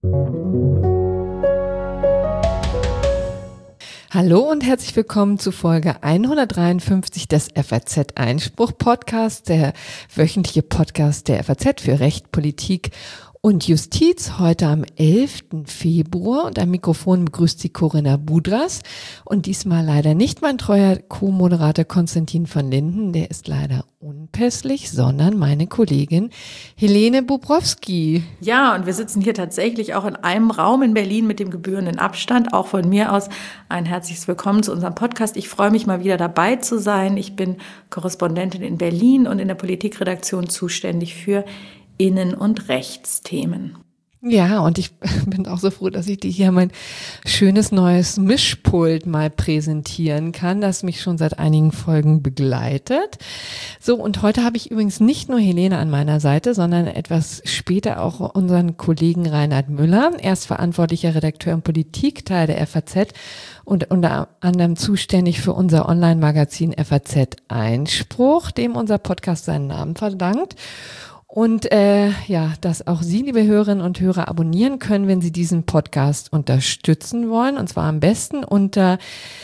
Hallo und herzlich willkommen zu Folge 153 des FAZ Einspruch Podcasts, der wöchentliche Podcast der FAZ für Recht, Politik und Justiz, heute am 11. Februar. Und am Mikrofon begrüßt Sie Corinna Budras und diesmal leider nicht mein treuer Co-Moderator Konstantin von Linden, der ist leider unpässlich, sondern meine Kollegin Helene Bubrowski. Ja, und wir sitzen hier tatsächlich auch in einem Raum in Berlin mit dem gebührenden Abstand. Auch von mir aus ein herzliches Willkommen zu unserem Podcast. Ich freue mich mal wieder dabei zu sein. Ich bin Korrespondentin in Berlin und in der Politikredaktion zuständig für Innen- und Rechtsthemen. Ja, und ich bin auch so froh, dass ich dir hier mein schönes neues Mischpult mal präsentieren kann, das mich schon seit einigen Folgen begleitet. So, und heute habe ich übrigens nicht nur Helene an meiner Seite, sondern etwas später auch unseren Kollegen Reinhard Müller. Er ist verantwortlicher Redakteur im Politikteil der FAZ und unter anderem zuständig für unser Online-Magazin FAZ Einspruch, dem unser Podcast seinen Namen verdankt. Und dass auch Sie, liebe Hörerinnen und Hörer, abonnieren können, wenn Sie diesen Podcast unterstützen wollen. Und zwar am besten unter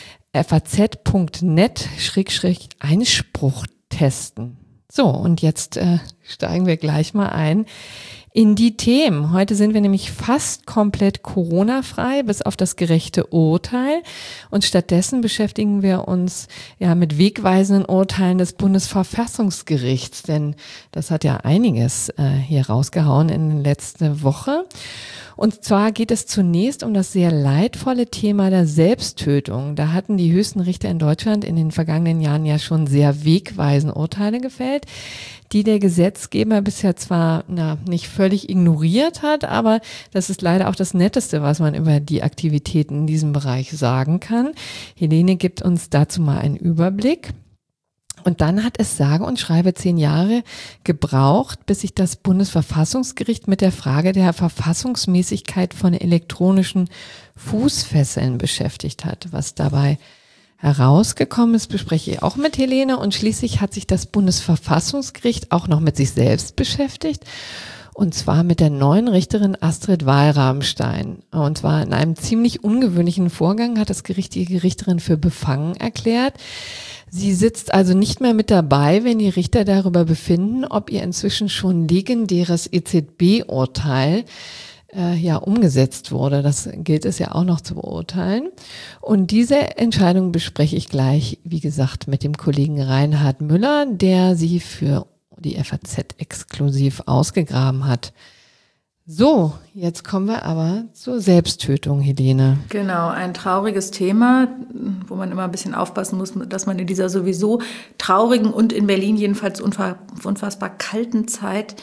faz.net/Einspruch testen. So, und jetzt steigen wir gleich mal ein in die Themen. Heute sind wir nämlich fast komplett Corona-frei, bis auf das gerechte Urteil. Und stattdessen beschäftigen wir uns mit wegweisenden Urteilen des Bundesverfassungsgerichts, denn das hat ja einiges hier rausgehauen in der letzten Woche. Und zwar geht es zunächst um das sehr leidvolle Thema der Selbsttötung. Da hatten die höchsten Richter in Deutschland in den vergangenen Jahren ja schon sehr wegweisende Urteile gefällt, die der Gesetzgeber bisher zwar nicht völlig ignoriert hat, aber das ist leider auch das Netteste, was man über die Aktivitäten in diesem Bereich sagen kann. Helene gibt uns dazu mal einen Überblick. Und dann hat es sage und schreibe 10 Jahre gebraucht, bis sich das Bundesverfassungsgericht mit der Frage der Verfassungsmäßigkeit von elektronischen Fußfesseln beschäftigt hat. Was dabei herausgekommen ist, bespreche ich auch mit Helene. Und schließlich hat sich das Bundesverfassungsgericht auch noch mit sich selbst beschäftigt. Und zwar mit der neuen Richterin Astrid Wahl-Rabenstein. Und zwar in einem ziemlich ungewöhnlichen Vorgang hat das Gericht die Richterin für befangen erklärt. Sie sitzt also nicht mehr mit dabei, wenn die Richter darüber befinden, ob ihr inzwischen schon legendäres EZB-Urteil umgesetzt wurde. Das gilt es ja auch noch zu beurteilen. Und diese Entscheidung bespreche ich gleich, wie gesagt, mit dem Kollegen Reinhard Müller, der sie für die FAZ exklusiv ausgegraben hat. So, jetzt kommen wir aber zur Selbsttötung, Helene. Genau, ein trauriges Thema, wo man immer ein bisschen aufpassen muss, dass man in dieser sowieso traurigen und in Berlin jedenfalls unfassbar kalten Zeit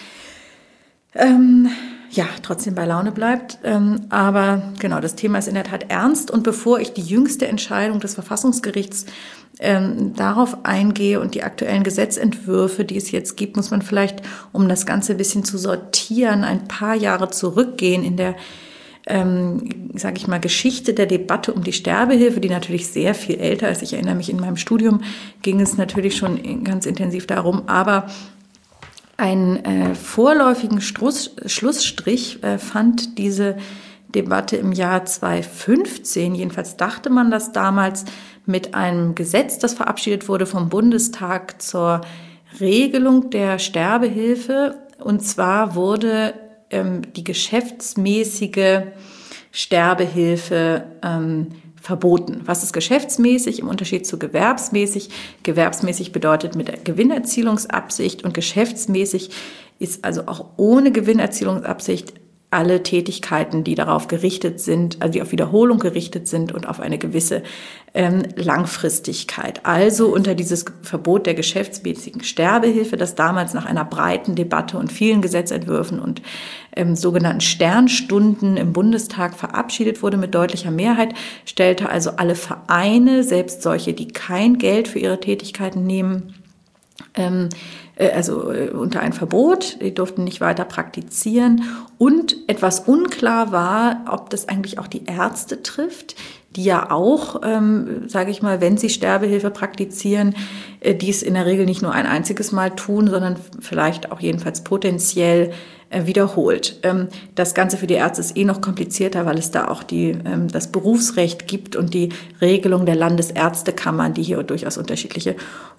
trotzdem bei Laune bleibt. Aber genau, das Thema ist in der Tat ernst. Und bevor ich die jüngste Entscheidung des Verfassungsgerichts darauf eingehe und die aktuellen Gesetzentwürfe, die es jetzt gibt, muss man vielleicht, um das Ganze ein bisschen zu sortieren, ein paar Jahre zurückgehen in der Geschichte der Debatte um die Sterbehilfe, die natürlich sehr viel älter ist. Ich erinnere mich, in meinem Studium ging es natürlich schon ganz intensiv darum, aber einen vorläufigen Schlussstrich fand diese Debatte im Jahr 2015. Jedenfalls dachte man das damals mit einem Gesetz, das verabschiedet wurde vom Bundestag zur Regelung der Sterbehilfe. Und zwar wurde die geschäftsmäßige Sterbehilfe verboten. Was ist geschäftsmäßig im Unterschied zu gewerbsmäßig? Gewerbsmäßig bedeutet mit Gewinnerzielungsabsicht und geschäftsmäßig ist also auch ohne Gewinnerzielungsabsicht alle Tätigkeiten, die darauf gerichtet sind, also die auf Wiederholung gerichtet sind und auf eine gewisse Langfristigkeit. Also unter dieses Verbot der geschäftsmäßigen Sterbehilfe, das damals nach einer breiten Debatte und vielen Gesetzentwürfen und sogenannten Sternstunden im Bundestag verabschiedet wurde mit deutlicher Mehrheit, stellte also alle Vereine, selbst solche, die kein Geld für ihre Tätigkeiten nehmen, unter ein Verbot, die durften nicht weiter praktizieren. Und etwas unklar war, ob das eigentlich auch die Ärzte trifft, die ja auch, wenn sie Sterbehilfe praktizieren, dies in der Regel nicht nur ein einziges Mal tun, sondern vielleicht auch jedenfalls potenziell wiederholt. Das Ganze für die Ärzte ist noch komplizierter, weil es da auch das Berufsrecht gibt und die Regelung der Landesärztekammern, die hier durchaus unterschiedliche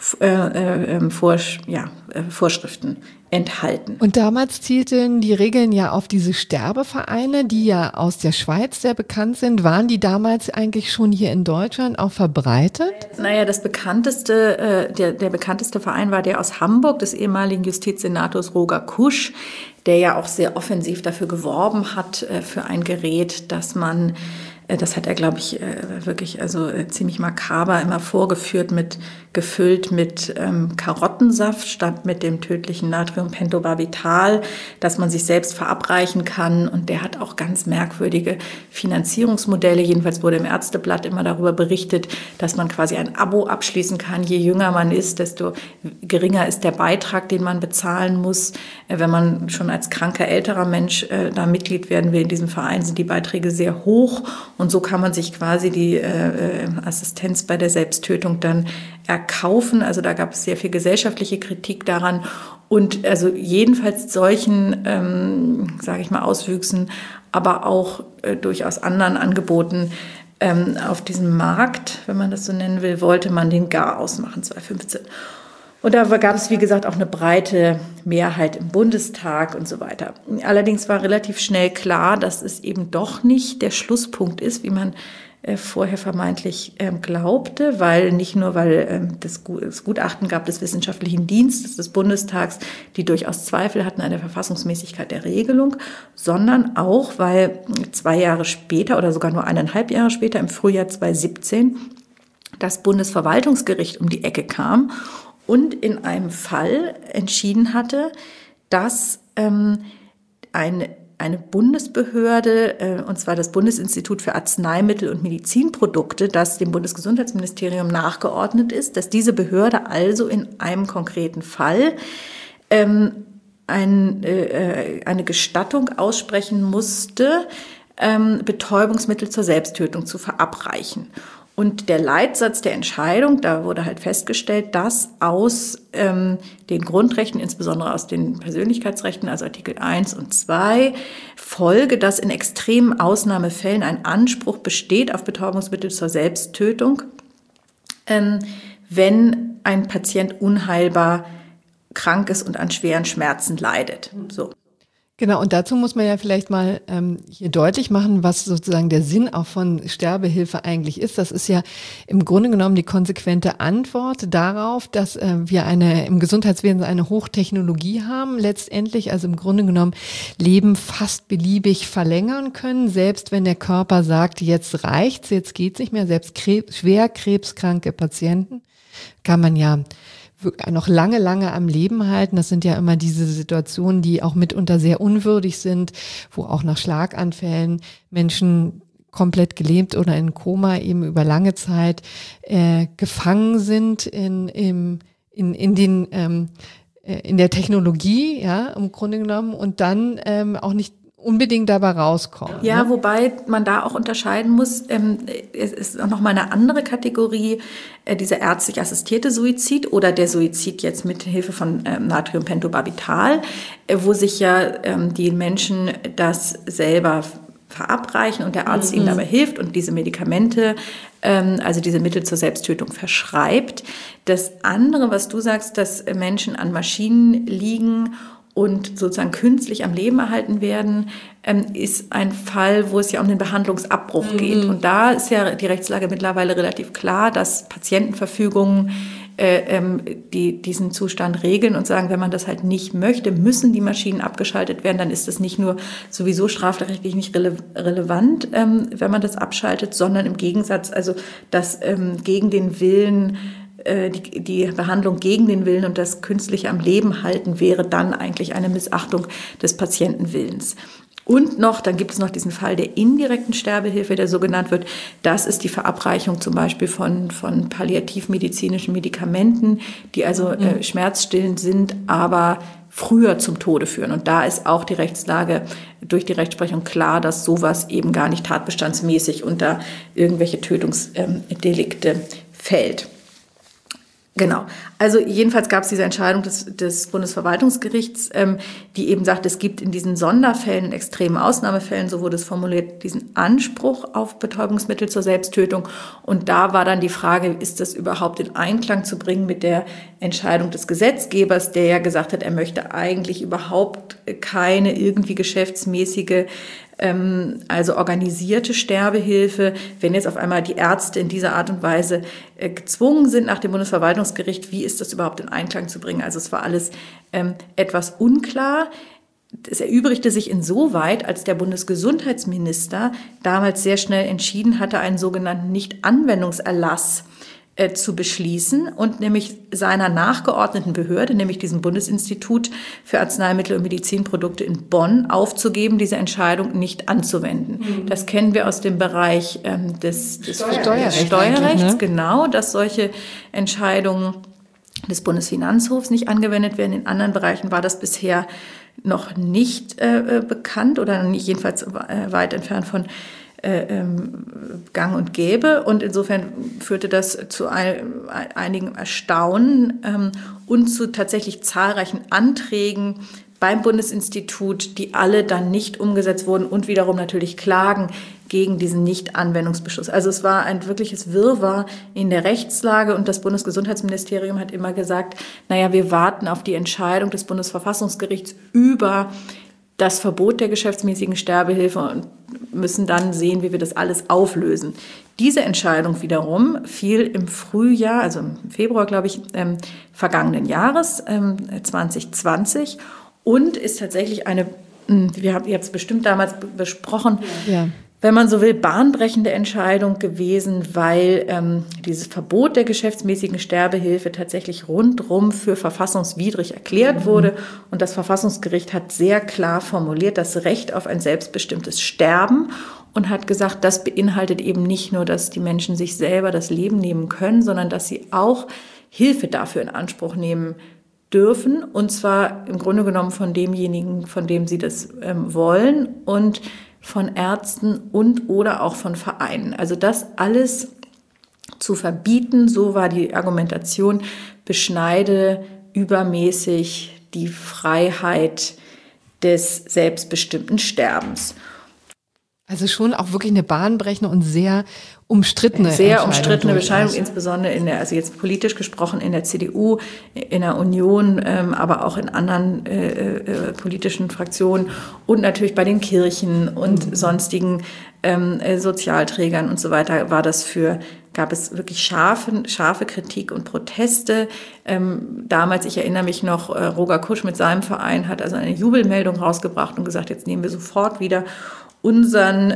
Vorschriften enthalten. Und damals zielten die Regeln ja auf diese Sterbevereine, die ja aus der Schweiz sehr bekannt sind. Waren die damals eigentlich schon hier in Deutschland auch verbreitet? Naja, der bekannteste Verein war der aus Hamburg, des ehemaligen Justizsenators Roger Kusch, der ja auch sehr offensiv dafür geworben hat, für ein Gerät, das hat er, glaube ich, wirklich ziemlich makaber immer vorgeführt, gefüllt mit Karottensaft statt mit dem tödlichen Natriumpentobarbital, dass man sich selbst verabreichen kann. Und der hat auch ganz merkwürdige Finanzierungsmodelle. Jedenfalls wurde im Ärzteblatt immer darüber berichtet, dass man quasi ein Abo abschließen kann. Je jünger man ist, desto geringer ist der Beitrag, den man bezahlen muss. Wenn man schon als kranker älterer Mensch da Mitglied werden will in diesem Verein, sind die Beiträge sehr hoch. Und so kann man sich quasi die Assistenz bei der Selbsttötung dann erkaufen. Also da gab es sehr viel gesellschaftliche Kritik daran. Und also jedenfalls solchen, sage ich mal, Auswüchsen, aber auch durchaus anderen Angeboten auf diesem Markt, wenn man das so nennen will, wollte man den gar ausmachen, 2015. Und da gab es, wie gesagt, auch eine breite Mehrheit im Bundestag und so weiter. Allerdings war relativ schnell klar, dass es eben doch nicht der Schlusspunkt ist, wie man vorher vermeintlich glaubte, weil nicht nur, weil das Gutachten gab des Wissenschaftlichen Dienstes des Bundestags, die durchaus Zweifel hatten an der Verfassungsmäßigkeit der Regelung, sondern auch, weil 2 Jahre später oder sogar nur 1,5 Jahre später, im Frühjahr 2017, das Bundesverwaltungsgericht um die Ecke kam und in einem Fall entschieden hatte, dass eine Bundesbehörde, und zwar das Bundesinstitut für Arzneimittel und Medizinprodukte, das dem Bundesgesundheitsministerium nachgeordnet ist, dass diese Behörde also in einem konkreten Fall eine Gestattung aussprechen musste, Betäubungsmittel zur Selbsttötung zu verabreichen. Und der Leitsatz der Entscheidung, da wurde halt festgestellt, dass aus den Grundrechten, insbesondere aus den Persönlichkeitsrechten, also Artikel 1 und 2, folge, dass in extremen Ausnahmefällen ein Anspruch besteht auf Betäubungsmittel zur Selbsttötung, wenn ein Patient unheilbar krank ist und an schweren Schmerzen leidet. So. Genau, und dazu muss man ja vielleicht mal hier deutlich machen, was sozusagen der Sinn auch von Sterbehilfe eigentlich ist. Das ist ja im Grunde genommen die konsequente Antwort darauf, dass wir im Gesundheitswesen eine Hochtechnologie haben, letztendlich, also im Grunde genommen Leben fast beliebig verlängern können, selbst wenn der Körper sagt, jetzt reicht's, jetzt geht's nicht mehr. Selbst schwer krebskranke Patienten kann man ja noch lange am Leben halten. Das sind ja immer diese Situationen, die auch mitunter sehr unwürdig sind, wo auch nach Schlaganfällen Menschen komplett gelähmt oder in Koma eben über lange Zeit gefangen sind in der Technologie, ja, im Grunde genommen, und dann auch nicht unbedingt dabei rauskommen. Ja, wobei man da auch unterscheiden muss, es ist auch noch mal eine andere Kategorie, dieser ärztlich assistierte Suizid oder der Suizid jetzt mit Hilfe von Natriumpentobarbital, wo sich ja die Menschen das selber verabreichen und der Arzt ihnen dabei hilft und diese Medikamente, also diese Mittel zur Selbsttötung verschreibt. Das andere, was du sagst, dass Menschen an Maschinen liegen und sozusagen künstlich am Leben erhalten werden, ist ein Fall, wo es ja um den Behandlungsabbruch geht. Und da ist ja die Rechtslage mittlerweile relativ klar, dass Patientenverfügungen diesen Zustand regeln und sagen, wenn man das halt nicht möchte, müssen die Maschinen abgeschaltet werden. Dann ist das nicht nur sowieso strafrechtlich nicht relevant, wenn man das abschaltet, sondern im Gegensatz, also dass gegen den Willen die Behandlung gegen den Willen und das künstliche am Leben halten wäre dann eigentlich eine Missachtung des Patientenwillens. Und dann gibt es noch diesen Fall der indirekten Sterbehilfe, der so genannt wird. Das ist die Verabreichung zum Beispiel von palliativmedizinischen Medikamenten, die also schmerzstillend sind, aber früher zum Tode führen. Und da ist auch die Rechtslage durch die Rechtsprechung klar, dass sowas eben gar nicht tatbestandsmäßig unter irgendwelche Tötungsdelikte fällt. Genau. Also jedenfalls gab es diese Entscheidung des Bundesverwaltungsgerichts, die eben sagt, es gibt in diesen Sonderfällen, in extremen Ausnahmefällen, so wurde es formuliert, diesen Anspruch auf Betäubungsmittel zur Selbsttötung. Und da war dann die Frage, ist das überhaupt in Einklang zu bringen mit der Entscheidung des Gesetzgebers, der ja gesagt hat, er möchte eigentlich überhaupt keine irgendwie geschäftsmäßige, also organisierte Sterbehilfe. Wenn jetzt auf einmal die Ärzte in dieser Art und Weise gezwungen sind nach dem Bundesverwaltungsgericht, wie ist das überhaupt in Einklang zu bringen? Also es war alles etwas unklar. Es erübrigte sich insoweit, als der Bundesgesundheitsminister damals sehr schnell entschieden hatte, einen sogenannten Nichtanwendungserlass zu beschließen und nämlich seiner nachgeordneten Behörde, nämlich diesem Bundesinstitut für Arzneimittel und Medizinprodukte in Bonn, aufzugeben, diese Entscheidung nicht anzuwenden. Das kennen wir aus dem Bereich des Steuerrechts, ne? Genau, dass solche Entscheidungen des Bundesfinanzhofs nicht angewendet werden. In anderen Bereichen war das bisher noch nicht bekannt oder nicht, jedenfalls weit entfernt von gang und gäbe. Und insofern führte das zu einigem Erstaunen und zu tatsächlich zahlreichen Anträgen beim Bundesinstitut, die alle dann nicht umgesetzt wurden und wiederum natürlich Klagen gegen diesen Nichtanwendungsbeschluss. Also es war ein wirkliches Wirrwarr in der Rechtslage und das Bundesgesundheitsministerium hat immer gesagt, naja, wir warten auf die Entscheidung des Bundesverfassungsgerichts über das Verbot der geschäftsmäßigen Sterbehilfe und müssen dann sehen, wie wir das alles auflösen. Diese Entscheidung wiederum fiel im Frühjahr, also im Februar, glaube ich, vergangenen Jahres, 2020 und ist tatsächlich eine, ihr habt es bestimmt damals besprochen, ja, wenn man so will, bahnbrechende Entscheidung gewesen, weil dieses Verbot der geschäftsmäßigen Sterbehilfe tatsächlich rundrum für verfassungswidrig erklärt wurde. Und das Verfassungsgericht hat sehr klar formuliert, das Recht auf ein selbstbestimmtes Sterben und hat gesagt, das beinhaltet eben nicht nur, dass die Menschen sich selber das Leben nehmen können, sondern dass sie auch Hilfe dafür in Anspruch nehmen dürfen. Und zwar im Grunde genommen von demjenigen, von dem sie das wollen und von Ärzten und oder auch von Vereinen. Also das alles zu verbieten, so war die Argumentation, beschneide übermäßig die Freiheit des selbstbestimmten Sterbens. Also schon auch wirklich eine bahnbrechende und sehr umstrittene Entscheidung, insbesondere also jetzt politisch gesprochen in der CDU, in der Union, aber auch in anderen politischen Fraktionen und natürlich bei den Kirchen und sonstigen Sozialträgern und so weiter gab es wirklich scharfe Kritik und Proteste. Damals, ich erinnere mich noch, Roger Kusch mit seinem Verein hat also eine Jubelmeldung rausgebracht und gesagt, jetzt nehmen wir sofort wieder unsere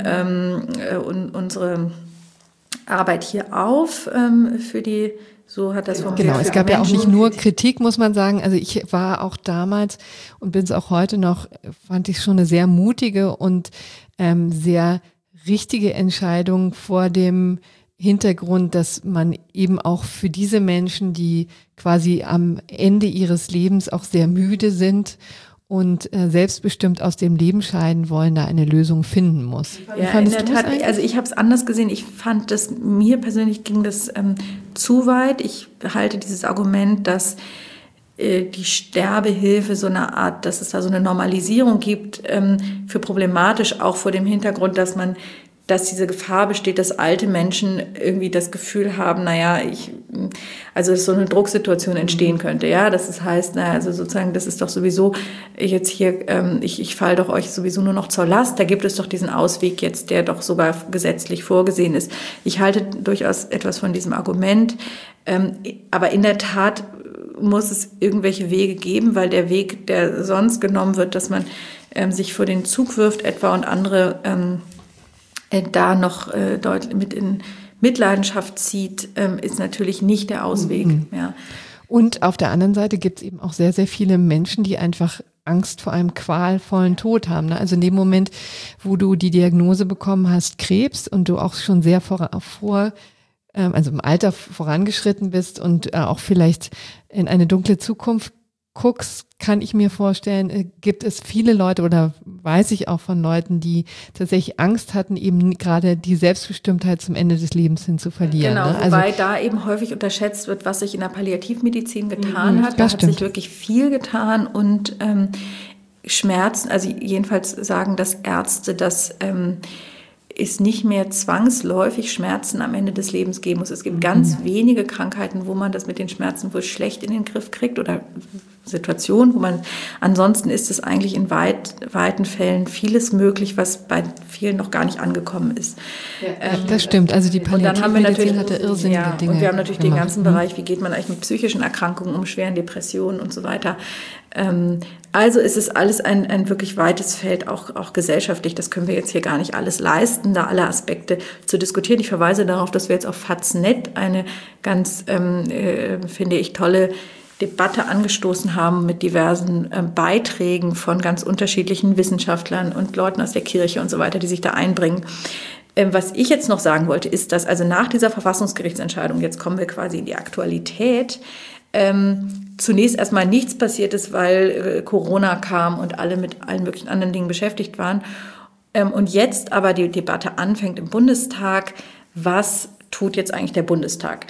Arbeit hier auf für die, so hat das formuliert. Genau, es gab ja auch nicht nur Kritik, muss man sagen. Also ich war auch damals und bin es auch heute noch, fand ich schon eine sehr mutige und sehr richtige Entscheidung vor dem Hintergrund, dass man eben auch für diese Menschen, die quasi am Ende ihres Lebens auch sehr müde sind und selbstbestimmt aus dem Leben scheiden wollen, da eine Lösung finden muss. Ja, in der Tat, also ich habe es anders gesehen. Ich fand, dass mir persönlich ging das zu weit. Ich halte dieses Argument, dass die Sterbehilfe so eine Art, dass es da so eine Normalisierung gibt, für problematisch, auch vor dem Hintergrund, dass diese Gefahr besteht, dass alte Menschen irgendwie das Gefühl haben, also dass so eine Drucksituation entstehen könnte, ja, dass es heißt, also sozusagen, das ist doch sowieso jetzt hier, ich falle doch euch sowieso nur noch zur Last, da gibt es doch diesen Ausweg jetzt, der doch sogar gesetzlich vorgesehen ist. Ich halte durchaus etwas von diesem Argument, aber in der Tat muss es irgendwelche Wege geben, weil der Weg, der sonst genommen wird, dass man sich vor den Zug wirft etwa und andere da noch deutlich mit in Mitleidenschaft zieht, ist natürlich nicht der Ausweg. Mhm. Ja. Und auf der anderen Seite gibt es eben auch sehr, sehr viele Menschen, die einfach Angst vor einem qualvollen Tod haben. Ne? Also in dem Moment, wo du die Diagnose bekommen hast, Krebs, und du auch schon sehr also im Alter vorangeschritten bist und auch vielleicht in eine dunkle Zukunft guckst, kann ich mir vorstellen, gibt es viele Leute oder weiß ich auch von Leuten, die tatsächlich Angst hatten, eben gerade die Selbstbestimmtheit zum Ende des Lebens hin zu verlieren. Genau, ne? wobei da eben häufig unterschätzt wird, was sich in der Palliativmedizin getan hat. Da hat sich wirklich viel getan und Schmerzen, also jedenfalls sagen das Ärzte, dass es nicht mehr zwangsläufig Schmerzen am Ende des Lebens geben muss. Es gibt ganz wenige Krankheiten, wo man das mit den Schmerzen wohl schlecht in den Griff kriegt oder Situationen, wo man, ansonsten ist es eigentlich in weiten Fällen vieles möglich, was bei vielen noch gar nicht angekommen ist. Ja, das stimmt, also die Palliativmedizin hatte irrsinnige Dinge. Und wir haben natürlich gemacht. den ganzen Bereich, wie geht man eigentlich mit psychischen Erkrankungen um, schweren Depressionen und so weiter. Also ist es alles ein wirklich weites Feld, auch gesellschaftlich. Das können wir jetzt hier gar nicht alles leisten, da alle Aspekte zu diskutieren. Ich verweise darauf, dass wir jetzt auf FAZ.net eine ganz, finde ich, tolle Debatte angestoßen haben mit diversen Beiträgen von ganz unterschiedlichen Wissenschaftlern und Leuten aus der Kirche und so weiter, die sich da einbringen. Was ich jetzt noch sagen wollte, ist, dass also nach dieser Verfassungsgerichtsentscheidung, jetzt kommen wir quasi in die Aktualität, zunächst erstmal nichts passiert ist, weil Corona kam und alle mit allen möglichen anderen Dingen beschäftigt waren. Und jetzt aber die Debatte anfängt im Bundestag, was tut jetzt eigentlich der Bundestag?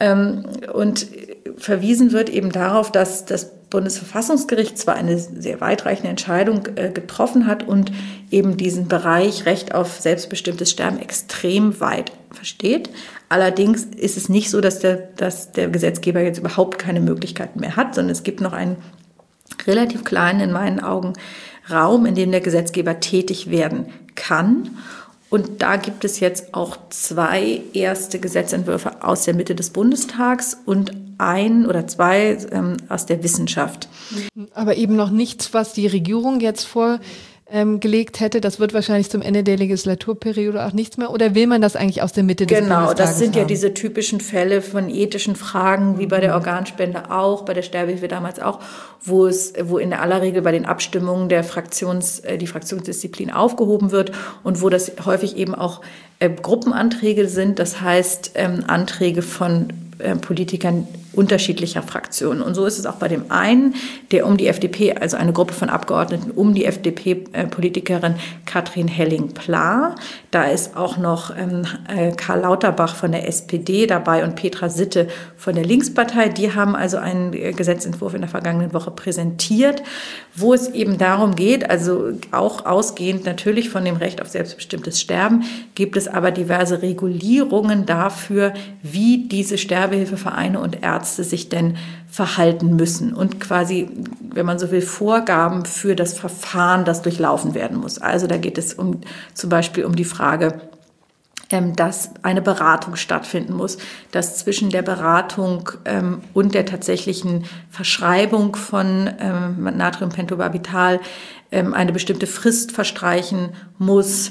Und verwiesen wird eben darauf, dass das Bundesverfassungsgericht zwar eine sehr weitreichende Entscheidung getroffen hat und eben diesen Bereich Recht auf selbstbestimmtes Sterben extrem weit versteht. Allerdings ist es nicht so, dass der Gesetzgeber jetzt überhaupt keine Möglichkeiten mehr hat, sondern es gibt noch einen relativ kleinen, in meinen Augen, Raum, in dem der Gesetzgeber tätig werden kann. Und da gibt es jetzt auch 2 erste Gesetzentwürfe aus der Mitte des Bundestags und 1 oder 2 aus der Wissenschaft. Aber eben noch nichts, was die Regierung jetzt vorgelegt hätte. Das wird wahrscheinlich zum Ende der Legislaturperiode auch nichts mehr. Oder will man das eigentlich aus der Mitte des Bundestages Genau, das sind ja haben? diese typischen Fälle von ethischen Fragen, wie bei der Organspende auch, bei der Sterbehilfe damals auch, wo in aller Regel bei den Abstimmungen die Fraktionsdisziplin aufgehoben wird und wo das häufig eben auch Gruppenanträge sind, das heißt Anträge von Politikern unterschiedlicher Fraktionen. Und so ist es auch bei dem einen, der um die FDP, also eine Gruppe von Abgeordneten um die FDP-Politikerin Katrin Helling-Pla. Da ist auch noch Karl Lauterbach von der SPD dabei und Petra Sitte von der Linkspartei. Die haben also einen Gesetzentwurf in der vergangenen Woche präsentiert, wo es eben darum geht, also auch ausgehend natürlich von dem Recht auf selbstbestimmtes Sterben, gibt es aber diverse Regulierungen dafür, wie diese Sterbehilfevereine und Ärzte sich denn verhalten müssen und quasi, wenn man so will, Vorgaben für das Verfahren, das durchlaufen werden muss. Also da geht es zum Beispiel um die Frage, dass eine Beratung stattfinden muss, dass zwischen der Beratung und der tatsächlichen Verschreibung von Natriumpentobarbital eine bestimmte Frist verstreichen muss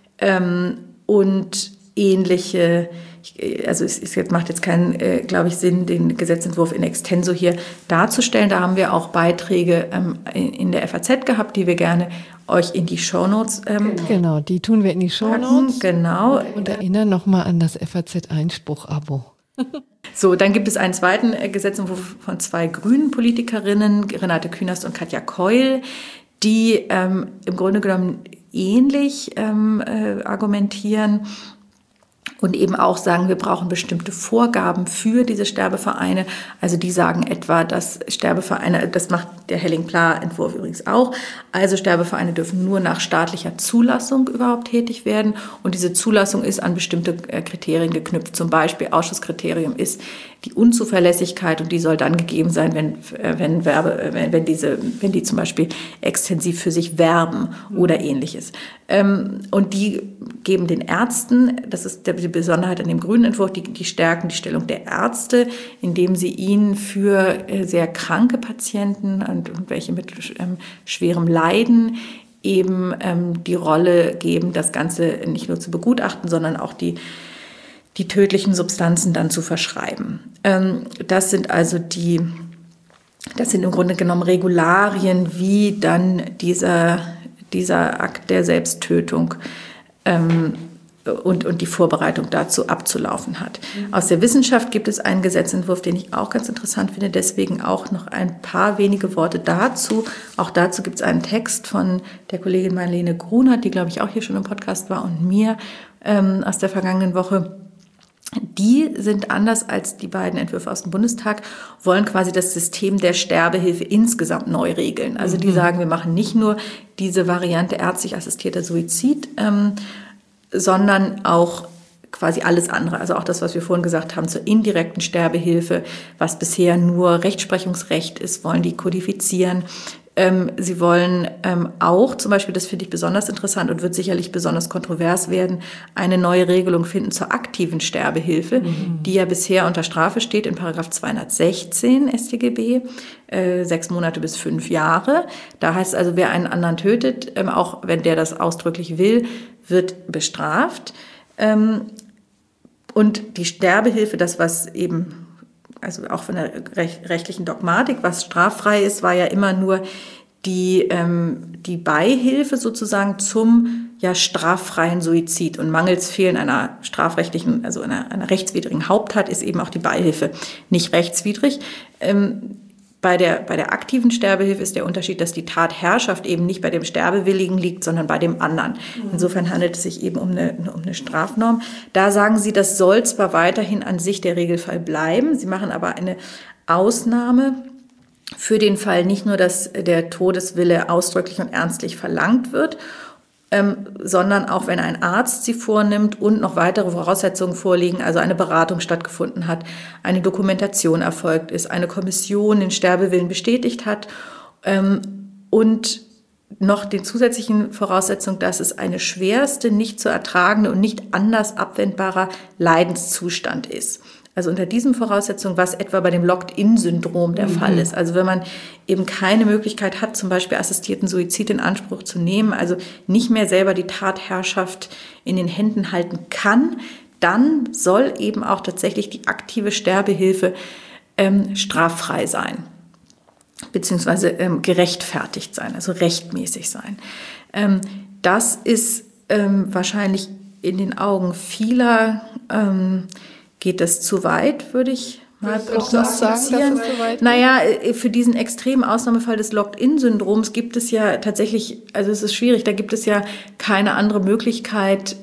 und ähnliche. Also es macht jetzt keinen, glaube ich, Sinn, den Gesetzentwurf in extenso hier darzustellen. Da haben wir auch Beiträge in der FAZ gehabt, die wir gerne euch in die Shownotes genau, die tun wir in die Shownotes. Genau. Und erinnern nochmal an das FAZ-Einspruch-Abo. So, dann gibt es einen zweiten Gesetzentwurf von 2 grünen Politikerinnen, Renate Künast und Katja Keul, die im Grunde genommen ähnlich argumentieren und eben auch sagen, wir brauchen bestimmte Vorgaben für diese Sterbevereine. Also die sagen etwa, dass Sterbevereine, das macht der Helling-Pla-Entwurf übrigens auch, also Sterbevereine dürfen nur nach staatlicher Zulassung überhaupt tätig werden. Und diese Zulassung ist an bestimmte Kriterien geknüpft. Zum Beispiel Ausschusskriterium ist die Unzuverlässigkeit und die soll dann gegeben sein, wenn die zum Beispiel extensiv für sich werben oder ähnliches. Und die geben den Ärzten, das ist die Besonderheit an dem grünen Entwurf, die stärken die Stellung der Ärzte, indem sie ihnen für sehr kranke Patienten und welche mit schwerem Leiden eben die Rolle geben, das Ganze nicht nur zu begutachten, sondern auch die tödlichen Substanzen dann zu verschreiben. Das sind im Grunde genommen Regularien, wie dann dieser Akt der Selbsttötung und die Vorbereitung dazu abzulaufen hat. Aus der Wissenschaft gibt es einen Gesetzentwurf, den ich auch ganz interessant finde, deswegen auch noch ein paar wenige Worte dazu. Auch dazu gibt es einen Text von der Kollegin Marlene Grunert, die, glaube ich, auch hier schon im Podcast war, und mir aus der vergangenen Woche. Die sind anders als die beiden Entwürfe aus dem Bundestag, wollen quasi das System der Sterbehilfe insgesamt neu regeln. Also die sagen, wir machen nicht nur diese Variante ärztlich assistierter Suizid, sondern auch quasi alles andere. Also auch das, was wir vorhin gesagt haben, zur indirekten Sterbehilfe, was bisher nur Rechtsprechungsrecht ist, wollen die kodifizieren. Sie wollen auch, zum Beispiel, das finde ich besonders interessant und wird sicherlich besonders kontrovers werden, eine neue Regelung finden zur aktiven Sterbehilfe, die ja bisher unter Strafe steht in Paragraph 216 StGB, 6 Monate bis 5 Jahre. Da heißt also, wer einen anderen tötet, auch wenn der das ausdrücklich will, wird bestraft. Und die Sterbehilfe, das was eben, also auch von der rechtlichen Dogmatik, was straffrei ist, war ja immer nur die Beihilfe sozusagen zum straffreien Suizid. Und mangels Fehlen einer strafrechtlichen, also einer rechtswidrigen Haupttat ist eben auch die Beihilfe nicht rechtswidrig. Bei der aktiven Sterbehilfe ist der Unterschied, dass die Tatherrschaft eben nicht bei dem Sterbewilligen liegt, sondern bei dem anderen. Insofern handelt es sich eben um eine Strafnorm. Da sagen Sie, das soll zwar weiterhin an sich der Regelfall bleiben, Sie machen aber eine Ausnahme für den Fall nicht nur, dass der Todeswille ausdrücklich und ernstlich verlangt wird, sondern auch wenn ein Arzt sie vornimmt und noch weitere Voraussetzungen vorliegen, also eine Beratung stattgefunden hat, eine Dokumentation erfolgt ist, eine Kommission den Sterbewillen bestätigt hat und noch den zusätzlichen Voraussetzungen, dass es eine schwerste, nicht zu ertragende und nicht anders abwendbarer Leidenszustand ist. Also unter diesen Voraussetzungen, was etwa bei dem Locked-in-Syndrom der Fall ist. Also wenn man eben keine Möglichkeit hat, zum Beispiel assistierten Suizid in Anspruch zu nehmen, also nicht mehr selber die Tatherrschaft in den Händen halten kann, dann soll eben auch tatsächlich die aktive Sterbehilfe straffrei sein, beziehungsweise gerechtfertigt sein, also rechtmäßig sein. Das ist wahrscheinlich in den Augen vieler geht das zu weit, würde ich mal prognostizieren. Naja, für diesen extremen Ausnahmefall des Locked-in-Syndroms gibt es ja tatsächlich, also es ist schwierig, da gibt es ja keine andere Möglichkeit,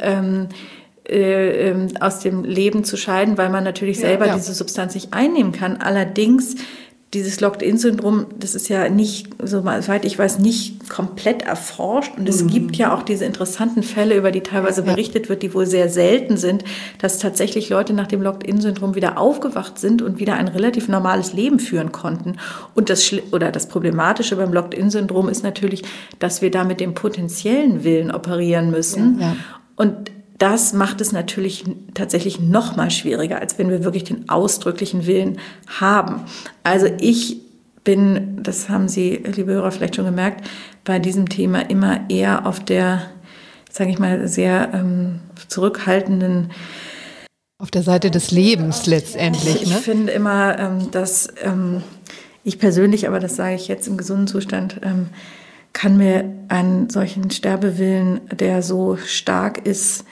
aus dem Leben zu scheiden, weil man natürlich selber diese Substanz nicht einnehmen kann. Allerdings dieses Locked-in-Syndrom, das ist ja nicht, soweit ich weiß, nicht komplett erforscht. Und es gibt ja auch diese interessanten Fälle, über die teilweise berichtet wird, die wohl sehr selten sind, dass tatsächlich Leute nach dem Locked-in-Syndrom wieder aufgewacht sind und wieder ein relativ normales Leben führen konnten. Und das Problematische beim Locked-in-Syndrom ist natürlich, dass wir da mit dem potenziellen Willen operieren müssen. Ja. Und das macht es natürlich tatsächlich noch mal schwieriger, als wenn wir wirklich den ausdrücklichen Willen haben. Also ich bin, das haben Sie, liebe Hörer, vielleicht schon gemerkt, bei diesem Thema immer eher auf der, sage ich mal, sehr zurückhaltenden. Auf der Seite des Lebens letztendlich. Ich finde immer, dass ich persönlich, aber das sage ich jetzt im gesunden Zustand, kann mir einen solchen Sterbewillen, der so stark ist,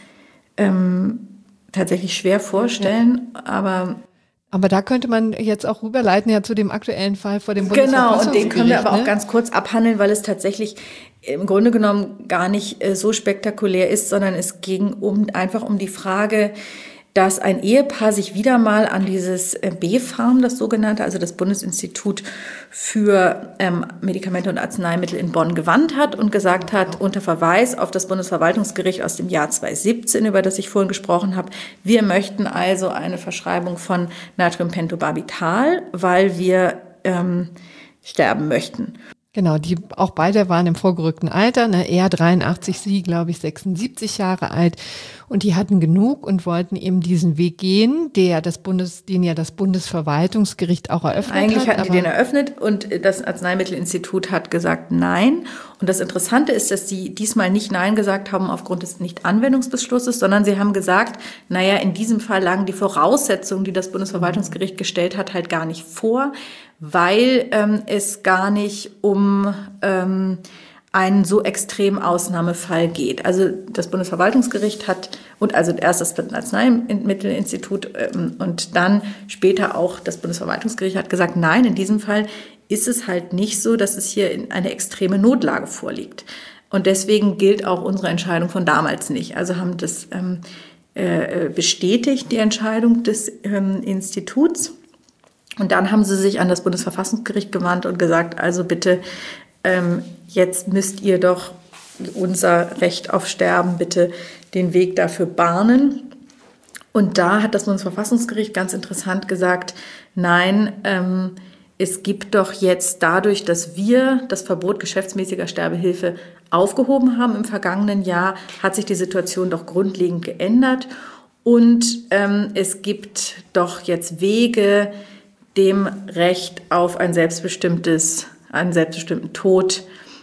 tatsächlich schwer vorstellen, aber da könnte man jetzt auch rüberleiten ja zu dem aktuellen Fall vor dem Bundesverfassungsgericht. Genau, und den können wir aber auch ganz kurz abhandeln, weil es tatsächlich im Grunde genommen gar nicht so spektakulär ist, sondern es ging einfach um die Frage, dass ein Ehepaar sich wieder mal an dieses BfArM, das sogenannte, also das Bundesinstitut für Medikamente und Arzneimittel in Bonn, gewandt hat und gesagt hat, unter Verweis auf das Bundesverwaltungsgericht aus dem Jahr 2017, über das ich vorhin gesprochen habe, wir möchten also eine Verschreibung von Natriumpentobarbital, weil wir sterben möchten. Genau, die auch beide waren im vorgerückten Alter, er 83, sie, glaube ich, 76 Jahre alt. Und die hatten genug und wollten eben diesen Weg gehen, den ja das Bundesverwaltungsgericht auch eröffnet hat. Eigentlich hatten die den eröffnet und das Arzneimittelinstitut hat gesagt Nein. Und das Interessante ist, dass sie diesmal nicht Nein gesagt haben aufgrund des Nicht-Anwendungsbeschlusses, sondern sie haben gesagt, naja, in diesem Fall lagen die Voraussetzungen, die das Bundesverwaltungsgericht gestellt hat, halt gar nicht vor, weil es gar nicht um einen so extremen Ausnahmefall geht. Also das Bundesverwaltungsgericht hat, und also erst das Arzneimittelinstitut und dann später auch das Bundesverwaltungsgericht hat gesagt, nein, in diesem Fall ist es halt nicht so, dass es hier eine extreme Notlage vorliegt. Und deswegen gilt auch unsere Entscheidung von damals nicht. Also haben das bestätigt, die Entscheidung des Instituts. Und dann haben sie sich an das Bundesverfassungsgericht gewandt und gesagt, also bitte, jetzt müsst ihr doch unser Recht auf Sterben bitte den Weg dafür bahnen. Und da hat das Bundesverfassungsgericht ganz interessant gesagt, nein, es gibt doch jetzt dadurch, dass wir das Verbot geschäftsmäßiger Sterbehilfe aufgehoben haben im vergangenen Jahr, hat sich die Situation doch grundlegend geändert. Und es gibt doch jetzt Wege, dem Recht auf einen selbstbestimmten Tod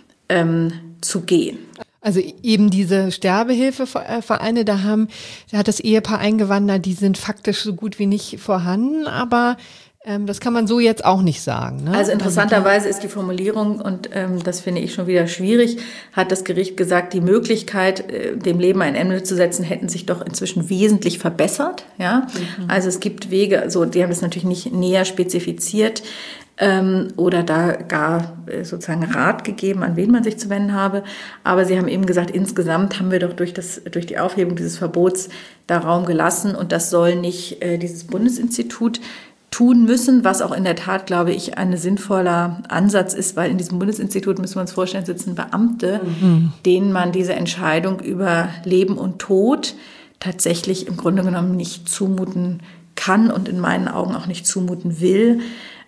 zu gehen. Also eben diese Sterbehilfevereine, da hat das Ehepaar eingewandert, die sind faktisch so gut wie nicht vorhanden, aber das kann man so jetzt auch nicht sagen. Ne? Also interessanterweise ist die Formulierung, und das finde ich schon wieder schwierig, hat das Gericht gesagt, die Möglichkeit, dem Leben ein Ende zu setzen, hätten sich doch inzwischen wesentlich verbessert. Ja? Also es gibt Wege, also die haben es natürlich nicht näher spezifiziert oder da gar sozusagen Rat gegeben, an wen man sich zu wenden habe. Aber sie haben eben gesagt, insgesamt haben wir doch durch die Aufhebung dieses Verbots da Raum gelassen und das soll nicht dieses Bundesinstitut tun müssen, was auch in der Tat, glaube ich, ein sinnvoller Ansatz ist, weil in diesem Bundesinstitut, müssen wir uns vorstellen, sitzen Beamte, denen man diese Entscheidung über Leben und Tod tatsächlich im Grunde genommen nicht zumuten kann und in meinen Augen auch nicht zumuten will.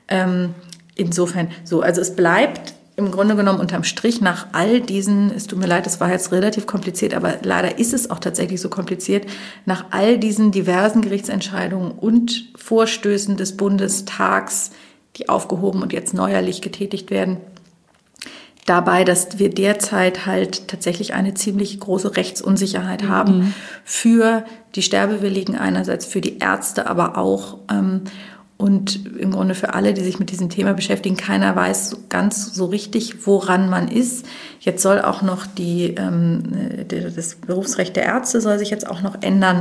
Insofern so, also es bleibt im Grunde genommen unterm Strich nach all diesen, es tut mir leid, das war jetzt relativ kompliziert, aber leider ist es auch tatsächlich so kompliziert, nach all diesen diversen Gerichtsentscheidungen und Vorstößen des Bundestags, die aufgehoben und jetzt neuerlich getätigt werden, dabei, dass wir derzeit halt tatsächlich eine ziemlich große Rechtsunsicherheit haben für die Sterbewilligen einerseits, für die Ärzte, aber auch und im Grunde für alle, die sich mit diesem Thema beschäftigen, keiner weiß ganz so richtig, woran man ist. Jetzt soll auch noch das Berufsrecht der Ärzte soll sich jetzt auch noch ändern.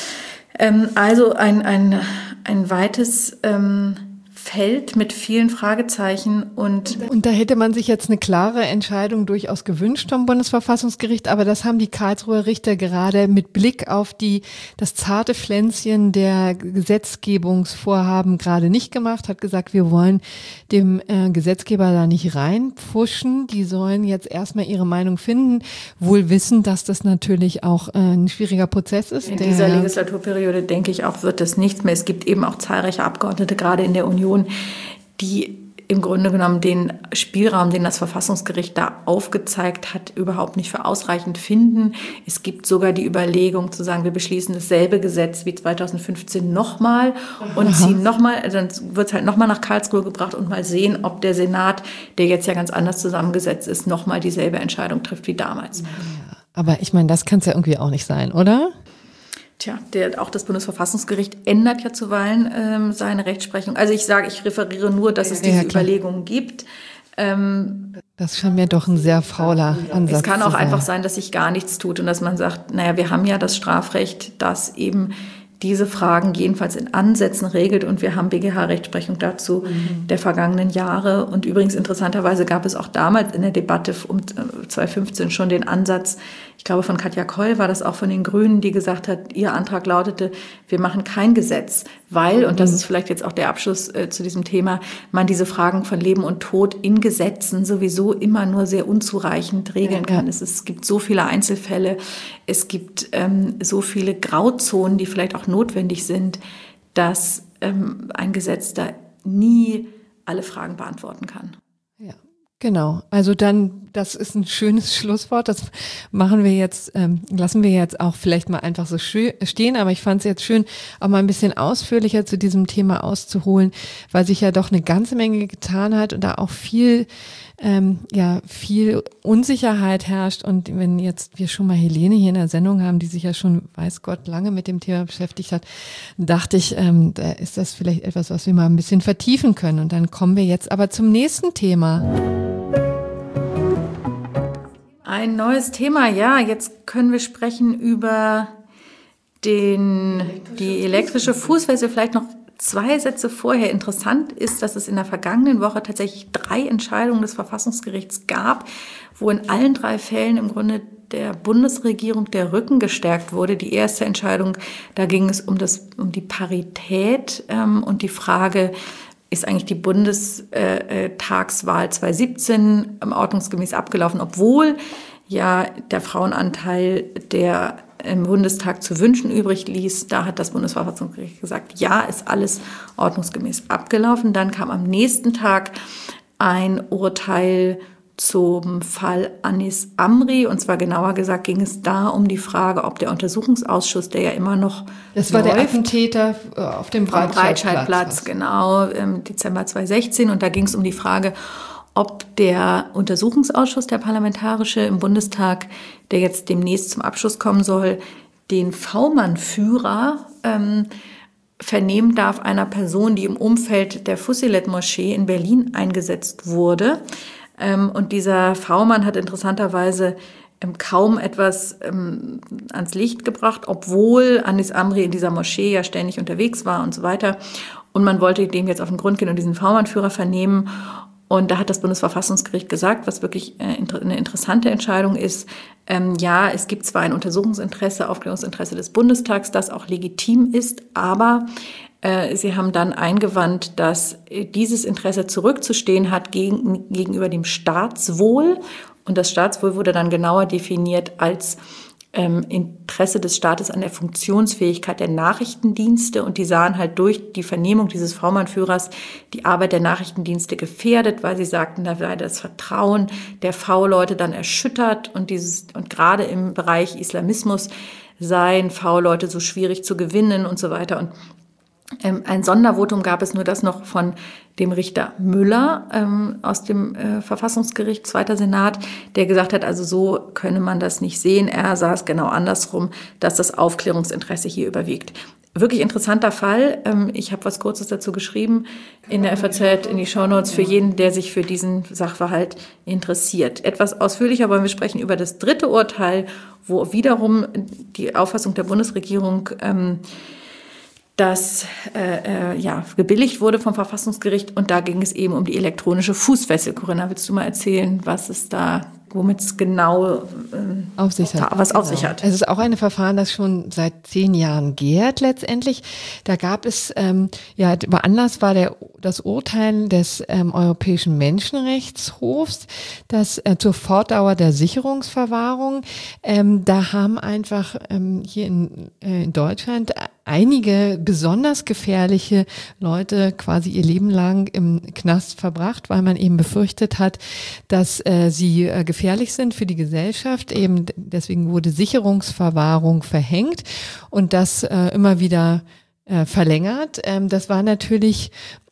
Also ein weites Feld mit vielen Fragezeichen. Und da hätte man sich jetzt eine klare Entscheidung durchaus gewünscht vom Bundesverfassungsgericht, aber das haben die Karlsruher Richter gerade mit Blick auf das zarte Pflänzchen der Gesetzgebungsvorhaben gerade nicht gemacht, hat gesagt, wir wollen dem Gesetzgeber da nicht reinpfuschen, die sollen jetzt erstmal ihre Meinung finden, wohl wissen, dass das natürlich auch ein schwieriger Prozess ist. In dieser Legislaturperiode, denke ich auch, wird das nichts mehr. Es gibt eben auch zahlreiche Abgeordnete, gerade in der Union, die im Grunde genommen den Spielraum, den das Verfassungsgericht da aufgezeigt hat, überhaupt nicht für ausreichend finden. Es gibt sogar die Überlegung zu sagen, wir beschließen dasselbe Gesetz wie 2015 nochmal und ziehen nochmal, dann wird es halt nochmal nach Karlsruhe gebracht und mal sehen, ob der Senat, der jetzt ja ganz anders zusammengesetzt ist, nochmal dieselbe Entscheidung trifft wie damals. Ja, aber ich meine, das kann es ja irgendwie auch nicht sein, oder? Tja, auch das Bundesverfassungsgericht ändert ja zuweilen seine Rechtsprechung. Also ich referiere nur, dass es diese Überlegungen gibt. Das scheint mir doch ein sehr fauler Ansatz. Es kann auch einfach sein, dass sich gar nichts tut und dass man sagt, naja, wir haben ja das Strafrecht, das eben diese Fragen jedenfalls in Ansätzen regelt und wir haben BGH-Rechtsprechung dazu der vergangenen Jahre. Und übrigens interessanterweise gab es auch damals in der Debatte um 2015 schon den Ansatz, ich glaube von Katja Koll war das auch von den Grünen, die gesagt hat, ihr Antrag lautete, wir machen kein Gesetz, weil, und das ist vielleicht jetzt auch der Abschluss zu diesem Thema, man diese Fragen von Leben und Tod in Gesetzen sowieso immer nur sehr unzureichend regeln kann. Es gibt so viele Einzelfälle, es gibt so viele Grauzonen, die vielleicht auch notwendig sind, dass ein Gesetz da nie alle Fragen beantworten kann. Ja, genau. Also dann, das ist ein schönes Schlusswort. Das machen wir jetzt, lassen wir jetzt auch vielleicht mal einfach so stehen. Aber ich fand es jetzt schön, auch mal ein bisschen ausführlicher zu diesem Thema auszuholen, weil sich ja doch eine ganze Menge getan hat und da auch viel Unsicherheit herrscht. Und wenn jetzt wir schon mal Helene hier in der Sendung haben, die sich ja schon, weiß Gott, lange mit dem Thema beschäftigt hat, dachte ich, da ist das vielleicht etwas, was wir mal ein bisschen vertiefen können. Und dann kommen wir jetzt aber zum nächsten Thema. Ein neues Thema, ja. Jetzt können wir sprechen über die elektrische Fußfessel. Vielleicht noch 2 Sätze vorher. Interessant ist, dass es in der vergangenen Woche tatsächlich 3 Entscheidungen des Verfassungsgerichts gab, wo in allen 3 Fällen im Grunde der Bundesregierung der Rücken gestärkt wurde. Die erste Entscheidung, da ging es um die Parität und die Frage, ist eigentlich die Bundestagswahl 2017 ordnungsgemäß abgelaufen, obwohl ja der Frauenanteil, der im Bundestag zu wünschen übrig ließ. Da hat das Bundesverfassungsgericht gesagt, ja, ist alles ordnungsgemäß abgelaufen. Dann kam am nächsten Tag ein Urteil zum Fall Anis Amri. Und zwar genauer gesagt ging es da um die Frage, ob der Untersuchungsausschuss, der ja immer noch das war der Attentäter auf dem Breitscheidplatz, genau, im Dezember 2016. Und da ging es um die Frage, ob der Untersuchungsausschuss, der parlamentarische im Bundestag, der jetzt demnächst zum Abschluss kommen soll, den V-Mann-Führer vernehmen darf einer Person, die im Umfeld der Fussilet-Moschee in Berlin eingesetzt wurde. Und dieser V-Mann hat interessanterweise kaum etwas ans Licht gebracht, obwohl Anis Amri in dieser Moschee ja ständig unterwegs war und so weiter. Und man wollte dem jetzt auf den Grund gehen und diesen V-Mann-Führer vernehmen. Und da hat das Bundesverfassungsgericht gesagt, was wirklich eine interessante Entscheidung ist, ja, es gibt zwar ein Untersuchungsinteresse, Aufklärungsinteresse des Bundestags, das auch legitim ist, aber sie haben dann eingewandt, dass dieses Interesse zurückzustehen hat gegenüber dem Staatswohl. Und das Staatswohl wurde dann genauer definiert als Interesse des Staates an der Funktionsfähigkeit der Nachrichtendienste. Und die sahen halt durch die Vernehmung dieses V-Mann-Führers die Arbeit der Nachrichtendienste gefährdet, weil sie sagten, da sei das Vertrauen der V-Leute dann erschüttert. Und gerade im Bereich Islamismus seien V-Leute so schwierig zu gewinnen und so weiter. Und ein Sondervotum gab es nur das noch von dem Richter Müller aus dem Verfassungsgericht, Zweiter Senat, der gesagt hat, also so könne man das nicht sehen. Er sah es genau andersrum, dass das Aufklärungsinteresse hier überwiegt. Wirklich interessanter Fall. Ich habe was Kurzes dazu geschrieben in der FAZ, in die Shownotes für jeden, der sich für diesen Sachverhalt interessiert. Etwas ausführlicher wollen wir sprechen über das 3. Urteil, wo wiederum die Auffassung der Bundesregierung das gebilligt wurde vom Verfassungsgericht. Und da ging es eben um die elektronische Fußfessel. Corinna, willst du mal erzählen, womit es genau auf sich hat? Es ist auch ein Verfahren, das schon seit 10 Jahren gärt letztendlich. Da gab es, Anlass war das Urteil des Europäischen Menschenrechtshofs, das zur Fortdauer der Sicherungsverwahrung, da haben einfach hier in Deutschland einige besonders gefährliche Leute quasi ihr Leben lang im Knast verbracht, weil man eben befürchtet hat, dass sie gefährlich sind für die Gesellschaft. Eben deswegen wurde Sicherungsverwahrung verhängt und das immer wieder verlängert. Das war natürlich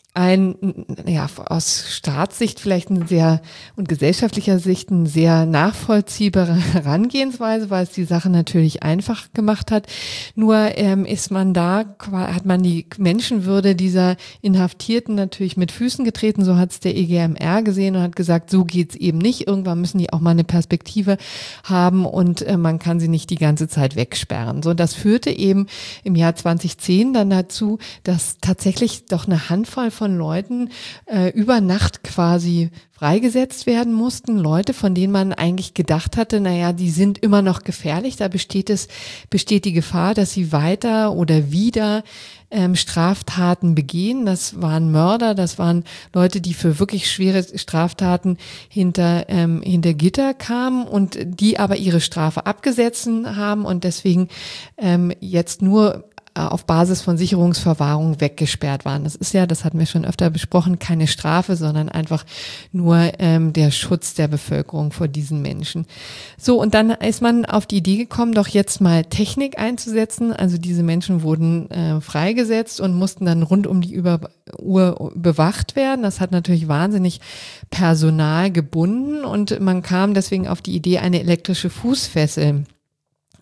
aus Staatssicht vielleicht und gesellschaftlicher Sicht eine sehr nachvollziehbare Herangehensweise, weil es die Sache natürlich einfach gemacht hat. Nur hat man die Menschenwürde dieser Inhaftierten natürlich mit Füßen getreten, so hat es der EGMR gesehen und hat gesagt, so geht's eben nicht. Irgendwann müssen die auch mal eine Perspektive haben und man kann sie nicht die ganze Zeit wegsperren. So, das führte eben im Jahr 2010 dann dazu, dass tatsächlich doch eine Handvoll von Leuten über Nacht quasi freigesetzt werden mussten. Leute, von denen man eigentlich gedacht hatte, die sind immer noch gefährlich. Da besteht die Gefahr, dass sie weiter oder wieder Straftaten begehen. Das waren Mörder, das waren Leute, die für wirklich schwere Straftaten hinter Gitter kamen und die aber ihre Strafe abgesetzt haben und deswegen jetzt nur auf Basis von Sicherungsverwahrung weggesperrt waren. Das hatten wir schon öfter besprochen, keine Strafe, sondern einfach nur der Schutz der Bevölkerung vor diesen Menschen. So, und dann ist man auf die Idee gekommen, doch jetzt mal Technik einzusetzen. Also diese Menschen wurden freigesetzt und mussten dann rund um die Uhr bewacht werden. Das hat natürlich wahnsinnig Personal gebunden und man kam deswegen auf die Idee, eine elektrische Fußfessel